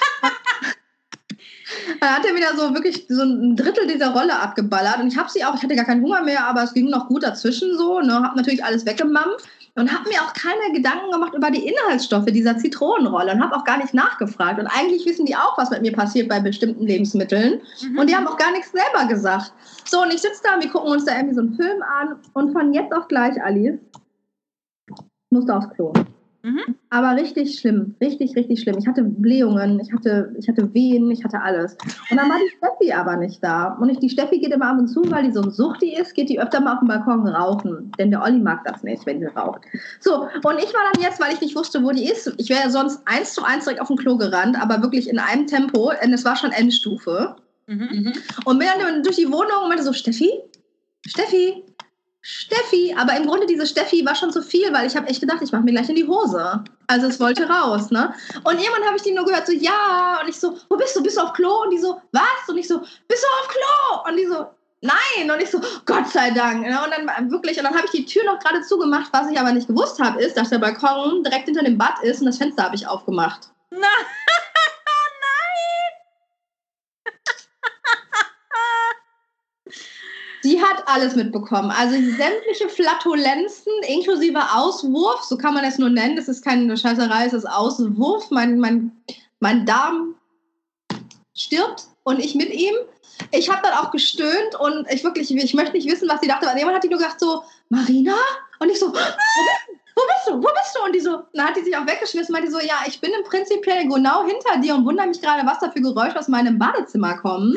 Speaker 1: Dann hat er wieder so wirklich so ein Drittel dieser Rolle abgeballert und ich habe sie auch, ich hatte gar keinen Hunger mehr, aber es ging noch gut dazwischen so, ne, habe natürlich alles weggemampft und habe mir auch keine Gedanken gemacht über die Inhaltsstoffe dieser Zitronenrolle und habe auch gar nicht nachgefragt und eigentlich wissen die auch, was mit mir passiert bei bestimmten Lebensmitteln mhm. und die haben auch gar nichts selber gesagt. So, und ich sitze da und wir gucken uns da irgendwie so einen Film an und von jetzt auf gleich, Alice, musst du aufs Klo. Mhm. Aber richtig schlimm, richtig, richtig schlimm. Ich hatte Blähungen, ich hatte, ich hatte Wehen, ich hatte alles. Und dann war die Steffi aber nicht da. Und ich, die Steffi geht immer ab und zu, weil die so ein Suchti ist, geht die öfter mal auf dem Balkon rauchen. Denn der Olli mag das nicht, wenn sie raucht. So, und ich war dann jetzt, weil ich nicht wusste, wo die ist. Ich wäre sonst eins zu eins direkt auf dem Klo gerannt, aber wirklich in einem Tempo. Und es war schon Endstufe. Mhm. Und bin dann durch die Wohnung und meinte so, Steffi, Steffi, Steffi, aber im Grunde diese Steffi war schon zu viel, weil ich habe echt gedacht, ich mache mir gleich in die Hose. Also es wollte raus, ne? Und irgendwann habe ich die nur gehört, so, ja. Und ich so, wo bist du? Bist du auf Klo? Und die so, was? Und ich so, bist du auf Klo? Und die so, nein. Und ich so, Gott sei Dank. Ne? Und dann wirklich, und dann habe ich die Tür noch gerade zugemacht. Was ich aber nicht gewusst habe, ist, dass der Balkon direkt hinter dem Bad ist und das Fenster habe ich aufgemacht.
Speaker 2: Nein.
Speaker 1: Die hat alles mitbekommen. Also sämtliche Flatulenzen inklusive Auswurf, so kann man es nur nennen. Das ist keine Scheißerei, es ist Auswurf. Mein, mein, mein Darm stirbt und ich mit ihm. Ich habe dann auch gestöhnt und ich wirklich, ich möchte nicht wissen, was sie dachte. Aber jemand hat die nur gesagt so, Marina? Und ich so, wo bist du? Wo bist du? Wo bist du? Und die so, dann hat die sich auch weggeschmissen, meinte so, ja, ich bin im Prinzip genau hinter dir und wundere mich gerade, was da für Geräusche aus meinem Badezimmer kommen.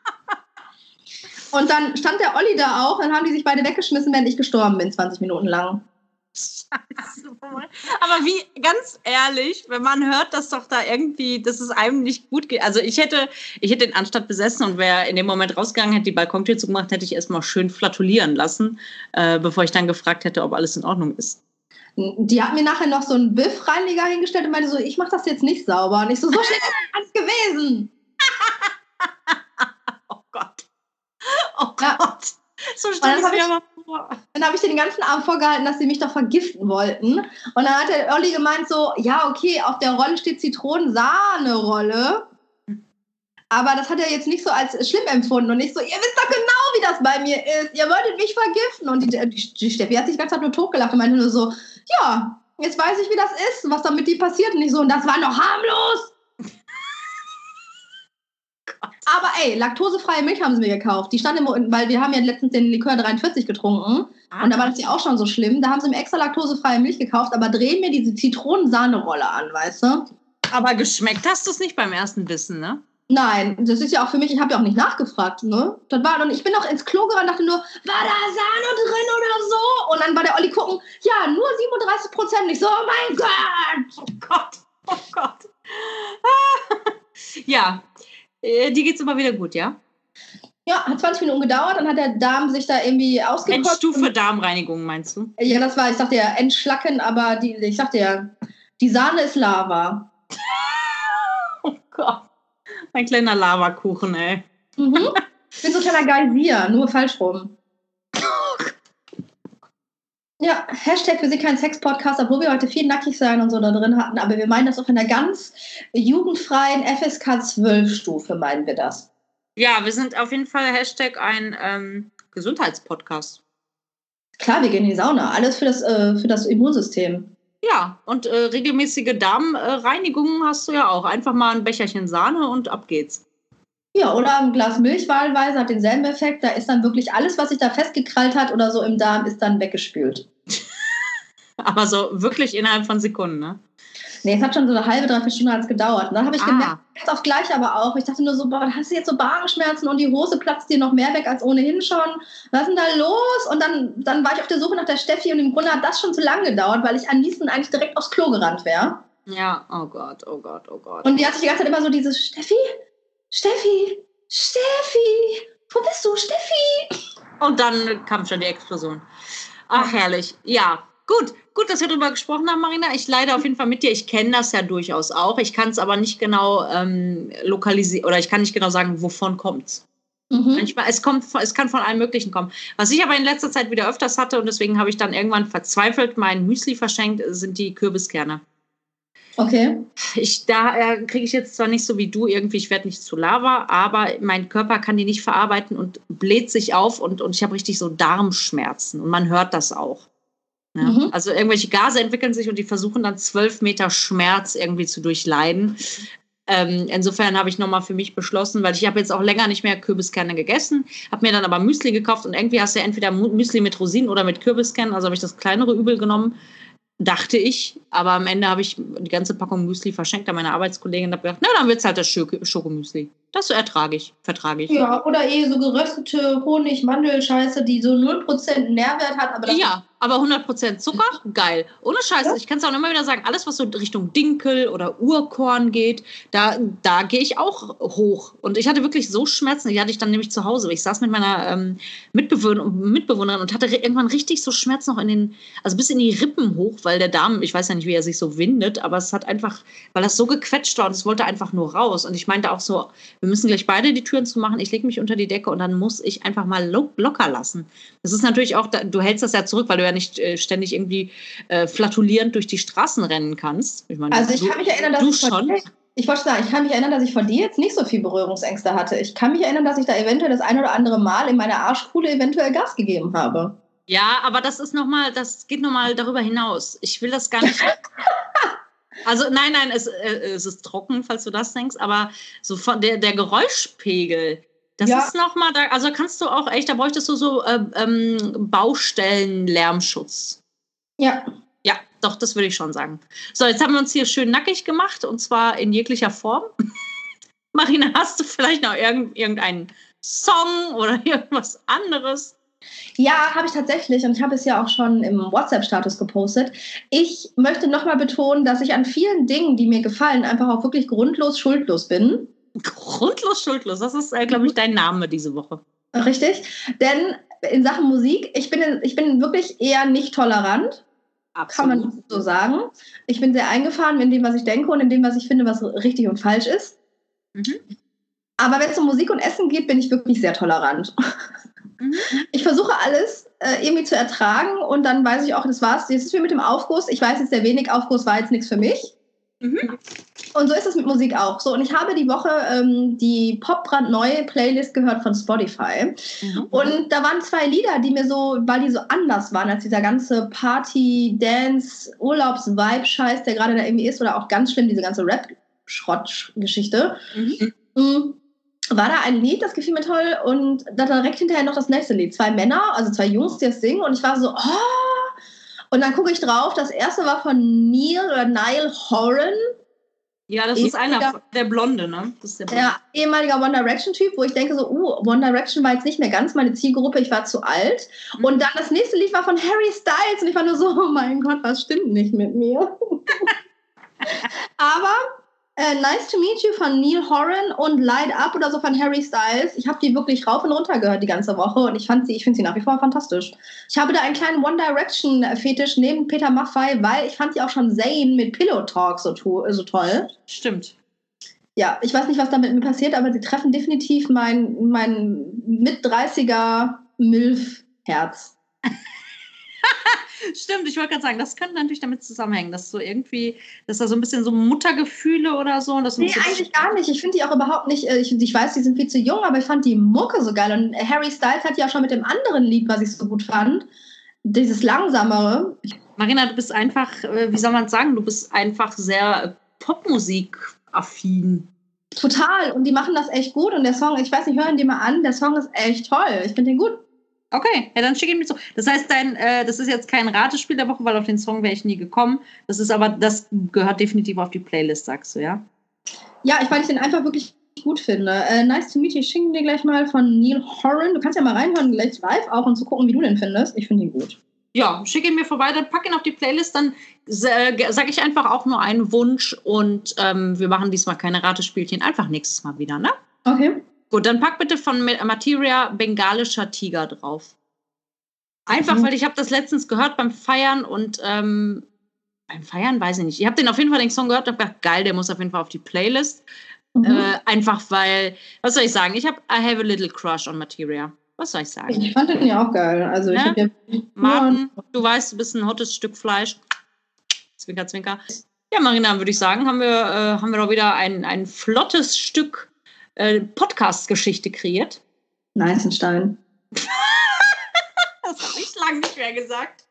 Speaker 1: Und dann stand der Olli da auch, dann haben die sich beide weggeschmissen, während ich gestorben bin, zwanzig Minuten lang.
Speaker 2: Scheiße. Aber wie, ganz ehrlich, wenn man hört, dass doch da irgendwie, dass es einem nicht gut geht. Also ich hätte, ich hätte den Anstand besessen und wäre in dem Moment rausgegangen, hätte die Balkontür zugemacht, hätte ich erstmal schön flatulieren lassen, äh, bevor ich dann gefragt hätte, ob alles in Ordnung ist.
Speaker 1: Die hat mir nachher noch so einen Biffreiniger hingestellt und meinte so, ich mache das jetzt nicht sauber. Und ich so, so schnell ist das gewesen.
Speaker 2: Oh Gott, ja. So stelle ich mir aber vor.
Speaker 1: Dann habe ich den ganzen Abend vorgehalten, dass sie mich doch vergiften wollten. Und dann hat der Olli gemeint so, ja, okay, auf der Rolle steht Zitronensahne-Rolle. Aber das hat er jetzt nicht so als schlimm empfunden. Und ich so, ihr wisst doch genau, wie das bei mir ist. Ihr wolltet mich vergiften. Und die, die, die Steffi hat sich die ganze Zeit nur totgelacht und meinte nur so, ja, jetzt weiß ich, wie das ist, was da mit dir passiert. Und ich so, und das war noch harmlos. Aber ey, laktosefreie Milch haben sie mir gekauft. Die stand im, weil wir haben ja letztens den Likör dreiundvierzig getrunken. Ah. Und da war das ja auch schon so schlimm. Da haben sie mir extra laktosefreie Milch gekauft, aber drehen mir diese Zitronensahne-Rolle an, weißt du?
Speaker 2: Aber geschmeckt hast du es nicht beim ersten Bissen, ne?
Speaker 1: Nein, das ist ja auch für mich, ich habe ja auch nicht nachgefragt, ne? Das war, und ich bin auch ins Klo gerannt und dachte nur, war da Sahne drin oder so? Und dann war der Olli gucken, ja, nur siebenunddreißig Prozent. Ich so, oh mein Gott!
Speaker 2: Oh Gott, oh Gott. Ja. Die geht's immer wieder gut, ja?
Speaker 1: Ja, hat zwanzig Minuten gedauert, dann hat der Darm sich da irgendwie ausgekotzt.
Speaker 2: Endstufe Darmreinigung, meinst du?
Speaker 1: Ja, das war, ich sagte ja, Entschlacken, aber die, ich sagte ja, die Sahne ist Lava.
Speaker 2: Oh Gott, ein kleiner Lavakuchen, ey.
Speaker 1: Mhm. Ich bin so ein kleiner Geysir, nur falsch rum. Ja, Hashtag für Sie kein Sex-Podcast, obwohl wir heute viel nackig sein und so da drin hatten, aber wir meinen das auf einer ganz jugendfreien F S K zwölf Stufe, meinen wir das.
Speaker 2: Ja, wir sind auf jeden Fall Hashtag ein ähm, Gesundheitspodcast.
Speaker 1: Klar, wir gehen in die Sauna, alles für das, äh, für das Immunsystem.
Speaker 2: Ja, und äh, regelmäßige Darmreinigungen hast du ja auch. Einfach mal ein Becherchen Sahne und ab geht's.
Speaker 1: Ja, oder ein Glas Milch wahlweise hat denselben Effekt. Da ist dann wirklich alles, was sich da festgekrallt hat oder so im Darm, ist dann weggespült.
Speaker 2: Aber so wirklich innerhalb von Sekunden, ne?
Speaker 1: Nee, es hat schon so eine halbe, dreiviertel Stunde hat's gedauert. Und dann habe ich ah. gemerkt, jetzt aufs Gleiche aber auch. Ich dachte nur so, boah, hast du jetzt so Magenschmerzen und die Hose platzt dir noch mehr weg als ohnehin schon. Was ist denn da los? Und dann, dann war ich auf der Suche nach der Steffi und im Grunde hat das schon zu lange gedauert, weil ich am liebsten eigentlich direkt aufs Klo gerannt wäre.
Speaker 2: Ja, oh Gott, oh Gott, oh Gott.
Speaker 1: Und die hat sich die ganze Zeit immer so dieses, Steffi, Steffi, Steffi, wo bist du, Steffi?
Speaker 2: Und dann kam schon die Explosion. Ach, herrlich. Ja, gut, gut, dass wir darüber gesprochen haben, Marina. Ich leide auf jeden Fall mit dir. Ich kenne das ja durchaus auch. Ich kann es aber nicht genau ähm, lokalisieren oder ich kann nicht genau sagen, wovon kommt's. Mhm. Manchmal, es kommt, es kann von allem Möglichen kommen. Was ich aber in letzter Zeit wieder öfters hatte und deswegen habe ich dann irgendwann verzweifelt mein Müsli verschenkt, sind die Kürbiskerne.
Speaker 1: Okay.
Speaker 2: Ich, da äh, kriege ich jetzt zwar nicht so wie du irgendwie, ich werde nicht zu Lava, aber mein Körper kann die nicht verarbeiten und bläht sich auf und, und ich habe richtig so Darmschmerzen und man hört das auch. Ja? Mhm. Also irgendwelche Gase entwickeln sich und die versuchen dann zwölf Meter Schmerz irgendwie zu durchleiden. Ähm, insofern habe ich nochmal für mich beschlossen, weil ich habe jetzt auch länger nicht mehr Kürbiskerne gegessen, habe mir dann aber Müsli gekauft und irgendwie hast du ja entweder Müsli mit Rosinen oder mit Kürbiskernen, also habe ich das kleinere Übel genommen. dachte ich, aber am Ende habe ich die ganze Packung Müsli verschenkt an meine Arbeitskollegin und habe gedacht, na, dann wird es halt das Schoko- Schokomüsli. Das ertrage ich, vertrage ich.
Speaker 1: Ja, oder eh so geröstete Honig-Mandel-Scheiße, die so null Prozent Nährwert hat. Aber das
Speaker 2: Ja, aber hundert Prozent Zucker, geil. Ohne Scheiß,
Speaker 1: Ja.
Speaker 2: ich kann es auch immer wieder sagen, alles, was so Richtung Dinkel oder Urkorn geht, da, da gehe ich auch hoch. Und ich hatte wirklich so Schmerzen, die hatte ich dann nämlich zu Hause. Ich saß mit meiner ähm, Mitbewohner, Mitbewohnerin und hatte ri- irgendwann richtig so Schmerzen noch in den, also bis in die Rippen hoch, weil der Darm, ich weiß ja nicht, wie er sich so windet, aber es hat einfach, weil das so gequetscht war und es wollte einfach nur raus. Und ich meinte auch so, wir müssen gleich beide die Türen zumachen, ich lege mich unter die Decke und dann muss ich einfach mal lo- locker lassen. Das ist natürlich auch, da- du hältst das ja zurück, weil du ja nicht äh, ständig irgendwie äh, flatulierend durch die Straßen rennen kannst. Ich meine,
Speaker 1: Also ich
Speaker 2: du,
Speaker 1: kann mich erinnern, dass
Speaker 2: du
Speaker 1: ich von
Speaker 2: schon.
Speaker 1: dir, ich wollte sagen, ich kann mich erinnern, dass ich von dir jetzt nicht so viel Berührungsängste hatte. Ich kann mich erinnern, dass ich da eventuell das ein oder andere Mal in meiner Arschkuhle eventuell Gas gegeben habe.
Speaker 2: Ja, aber das ist nochmal, das geht nochmal darüber hinaus. Ich will das gar nicht. Also nein, nein, es, äh, es ist trocken, falls du das denkst, aber so von der, der Geräuschpegel, das
Speaker 1: Ja.
Speaker 2: ist nochmal, da, also kannst du auch echt, da bräuchtest du so äh, ähm, Baustellen-Lärmschutz.
Speaker 1: Ja.
Speaker 2: Ja, doch, das würde ich schon sagen. So, jetzt haben wir uns hier schön nackig gemacht und zwar in jeglicher Form. Marina, hast du vielleicht noch irgend, irgendeinen Song oder irgendwas anderes?
Speaker 1: Ja, habe ich tatsächlich und ich habe es ja auch schon im WhatsApp-Status gepostet. Ich möchte nochmal betonen, dass ich an vielen Dingen, die mir gefallen, einfach auch wirklich grundlos schuldlos bin.
Speaker 2: Grundlos, schuldlos, das ist, äh, glaube ich, dein Name diese Woche.
Speaker 1: Richtig? Denn in Sachen Musik, ich bin, ich bin wirklich eher nicht tolerant, kann man so sagen. Ich bin sehr eingefahren in dem, was ich denke und in dem, was ich finde, was richtig und falsch ist.
Speaker 2: Mhm.
Speaker 1: Aber wenn es um Musik und Essen geht, bin ich wirklich sehr tolerant.
Speaker 2: Mhm.
Speaker 1: Ich versuche alles äh, irgendwie zu ertragen und dann weiß ich auch, das war's. Jetzt ist wie mit dem Aufguss. Ich weiß jetzt, sehr wenig Aufguss war jetzt nichts für mich.
Speaker 2: Mhm.
Speaker 1: Und so ist es mit Musik auch. So, und ich habe die Woche ähm, die Pop-brandneue Playlist gehört von Spotify.
Speaker 2: Mhm.
Speaker 1: Und da waren zwei Lieder, die mir so, weil die so anders waren als dieser ganze Party, Dance, Urlaubs-Vibe-Scheiß, der gerade da irgendwie ist, oder auch ganz schlimm diese ganze Rap-Schrott-Geschichte.
Speaker 2: Mhm.
Speaker 1: Mhm. War da ein Lied, das gefiel mir toll, und da direkt hinterher noch das nächste Lied. Zwei Männer, also zwei Jungs, die das singen, und ich war so, oh! Und dann gucke ich drauf, das erste war von Neil oder Niall Horan.
Speaker 2: Ja, das ist einer, der Blonde, ne? Das ist der Blonde.
Speaker 1: Ja, ehemaliger One Direction-Typ, wo ich denke so, uh, One Direction war jetzt nicht mehr ganz meine Zielgruppe, ich war zu alt. Mhm. Und dann das nächste Lied war von Harry Styles und ich war nur so, oh mein Gott, was stimmt nicht mit mir? Aber äh, Nice to Meet You von Neil Horan und Light Up oder so von Harry Styles, ich habe die wirklich rauf und runter gehört die ganze Woche und ich fand sie, ich finde sie nach wie vor fantastisch. Ich habe da einen kleinen One Direction Fetisch neben Peter Maffay, weil ich fand sie auch schon Zayn mit Pillow Talk so, to- so toll.
Speaker 2: Stimmt.
Speaker 1: Ja, ich weiß nicht, was da mit mir passiert, aber sie treffen definitiv mein, mein Mit-dreißiger Milf-Herz.
Speaker 2: Stimmt, ich wollte gerade sagen, das könnte natürlich damit zusammenhängen, dass so irgendwie, dass da so ein bisschen so Muttergefühle oder so. Und das
Speaker 1: Nee, eigentlich gar nicht. Ich finde die auch überhaupt nicht, ich, ich weiß, die sind viel zu jung, aber ich fand die Mucke so geil. Und Harry Styles hat ja auch schon mit dem anderen Lied, was ich so gut fand, dieses langsamere.
Speaker 2: Marina, du bist einfach, wie soll man sagen, du bist einfach sehr Popmusik-affin.
Speaker 1: Total. Und die machen das echt gut. Und der Song, ich weiß nicht, hören die mal an, der Song ist echt toll. Ich finde den gut.
Speaker 2: Okay, ja, dann schicke ich mir so. Das heißt, dein, äh, das ist jetzt kein Ratespiel der Woche, weil auf den Song wäre ich nie gekommen. Das ist aber, das gehört definitiv auf die Playlist, sagst du, ja?
Speaker 1: Ja, ich, weil ich den einfach wirklich gut finde. Äh, nice to meet you. Ich schicke dir gleich mal von Neil Horan. Du kannst ja mal reinhören, gleich live auch, und zu gucken, wie du den findest. Ich finde ihn gut.
Speaker 2: Ja, schicke ihn mir vorbei, dann pack ihn auf die Playlist, dann äh, sage ich einfach auch nur einen Wunsch und ähm, wir machen diesmal keine Ratespielchen, einfach nächstes Mal wieder, ne?
Speaker 1: Okay.
Speaker 2: Gut, dann pack bitte von Materia Bengalischer Tiger drauf. Einfach, mhm. weil ich habe das letztens gehört beim Feiern und ähm, beim Feiern weiß ich nicht. Ich habe den auf jeden Fall den Song gehört und habe gedacht, geil, der muss auf jeden Fall auf die Playlist. Mhm. Äh, einfach weil, was soll ich sagen, ich habe I have a little crush on Materia. Was soll ich sagen?
Speaker 1: Ich fand den ja auch geil. Also,
Speaker 2: ne?
Speaker 1: ich ja
Speaker 2: Martin, du weißt, du bist ein hottes Stück Fleisch. Zwinker, zwinker. Ja, Marina, würde ich sagen, haben wir, äh, haben wir doch wieder ein, ein flottes Stück äh, Podcast-Geschichte kreiert.
Speaker 1: Neißenstein.
Speaker 2: Das habe ich lange nicht mehr gesagt.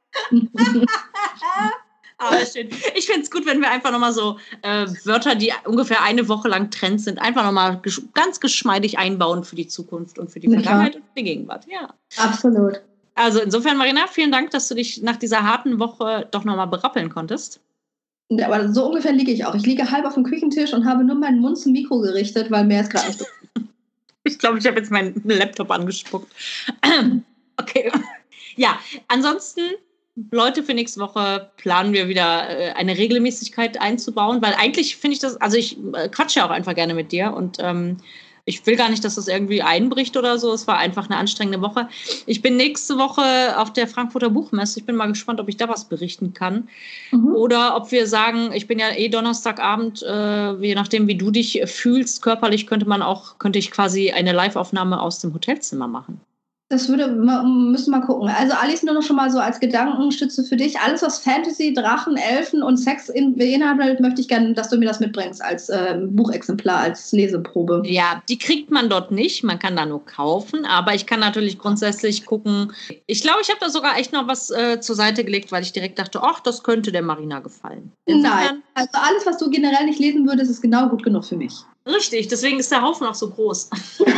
Speaker 2: Aber schön. Ich finde es gut, wenn wir einfach nochmal so äh, Wörter, die ungefähr eine Woche lang Trend sind, einfach nochmal gesch- ganz geschmeidig einbauen für die Zukunft und für die Vergangenheit und für die Gegenwart. Ja.
Speaker 1: Absolut.
Speaker 2: Also insofern, Marina, vielen Dank, dass du dich nach dieser harten Woche doch nochmal berappeln konntest.
Speaker 1: Ja, aber so ungefähr liege ich auch. Ich liege halb auf dem Küchentisch und habe nur meinen Mund zum Mikro gerichtet, weil mehr ist gerade nicht.
Speaker 2: Ich glaube, ich habe jetzt meinen Laptop angespuckt. Okay. Ja, ansonsten, Leute, für nächste Woche planen wir wieder eine Regelmäßigkeit einzubauen, weil eigentlich finde ich das, also ich quatsche ja auch einfach gerne mit dir und ähm, ich will gar nicht, dass das irgendwie einbricht oder so. Es war einfach eine anstrengende Woche. Ich bin nächste Woche auf der Frankfurter Buchmesse. Ich bin mal gespannt, ob ich da was berichten kann. Mhm. Oder ob wir sagen, ich bin ja eh Donnerstagabend, äh, je nachdem, wie du dich fühlst, körperlich könnte man auch, könnte ich quasi eine Live-Aufnahme aus dem Hotelzimmer machen.
Speaker 1: Das würde, müssen wir mal gucken. Also Alice, nur noch schon mal so als Gedankenstütze für dich. Alles, was Fantasy, Drachen, Elfen und Sex beinhaltet, möchte ich gerne, dass du mir das mitbringst als äh, Buchexemplar, als Leseprobe.
Speaker 2: Ja, die kriegt man dort nicht. Man kann da nur kaufen. Aber ich kann natürlich grundsätzlich gucken. Ich glaube, ich habe da sogar echt noch was äh, zur Seite gelegt, weil ich direkt dachte, ach, das könnte der Marina gefallen.
Speaker 1: Insofern, nein, also alles, was du generell nicht lesen würdest, ist genau gut genug für mich.
Speaker 2: Richtig, deswegen ist der Haufen auch so groß.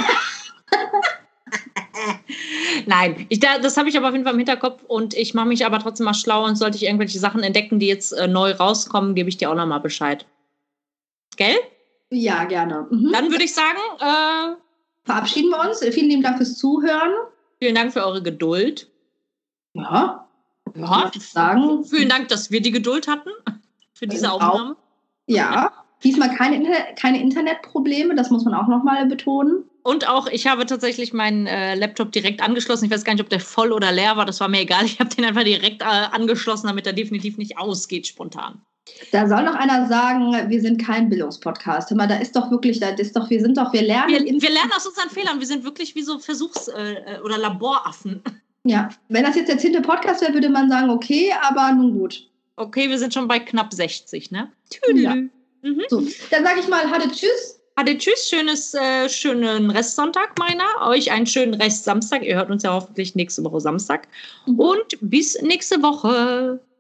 Speaker 2: Nein, ich, das habe ich aber auf jeden Fall im Hinterkopf und ich mache mich aber trotzdem mal schlau und sollte ich irgendwelche Sachen entdecken, die jetzt äh, neu rauskommen, gebe ich dir auch nochmal Bescheid. Gell?
Speaker 1: Ja, gerne. Mhm.
Speaker 2: Dann würde ich sagen, äh,
Speaker 1: verabschieden wir uns. Vielen lieben Dank fürs Zuhören.
Speaker 2: Vielen Dank für eure Geduld.
Speaker 1: Ja.
Speaker 2: Ja.
Speaker 1: Sagen.
Speaker 2: Vielen Dank, dass wir die Geduld hatten für diese
Speaker 1: also
Speaker 2: Aufnahme.
Speaker 1: Ja. Diesmal keine, Inter- keine Internetprobleme, das muss man auch nochmal betonen.
Speaker 2: Und auch, ich habe tatsächlich meinen äh, Laptop direkt angeschlossen. Ich weiß gar nicht, ob der voll oder leer war. Das war mir egal. Ich habe den einfach direkt äh, angeschlossen, damit er definitiv nicht ausgeht spontan.
Speaker 1: Da soll noch einer sagen, wir sind kein Bildungspodcast. Hör mal, da ist doch wirklich, da ist doch, wir sind doch, wir lernen.
Speaker 2: Wir, wir lernen aus unseren Fehlern. Wir sind wirklich wie so Versuchs- äh, oder Laboraffen.
Speaker 1: Ja, wenn das jetzt der zehnte Podcast wäre, würde man sagen, okay, aber nun gut.
Speaker 2: Okay, wir sind schon bei knapp sechzig, ne?
Speaker 1: Ja. Mhm. So, dann sage ich mal, hatte tschüss.
Speaker 2: Hatte tschüss, schönes, äh, schönen Restsonntag, Marina. Euch einen schönen Rest Samstag. Ihr hört uns ja hoffentlich nächste Woche Samstag. Mhm. Und bis nächste Woche.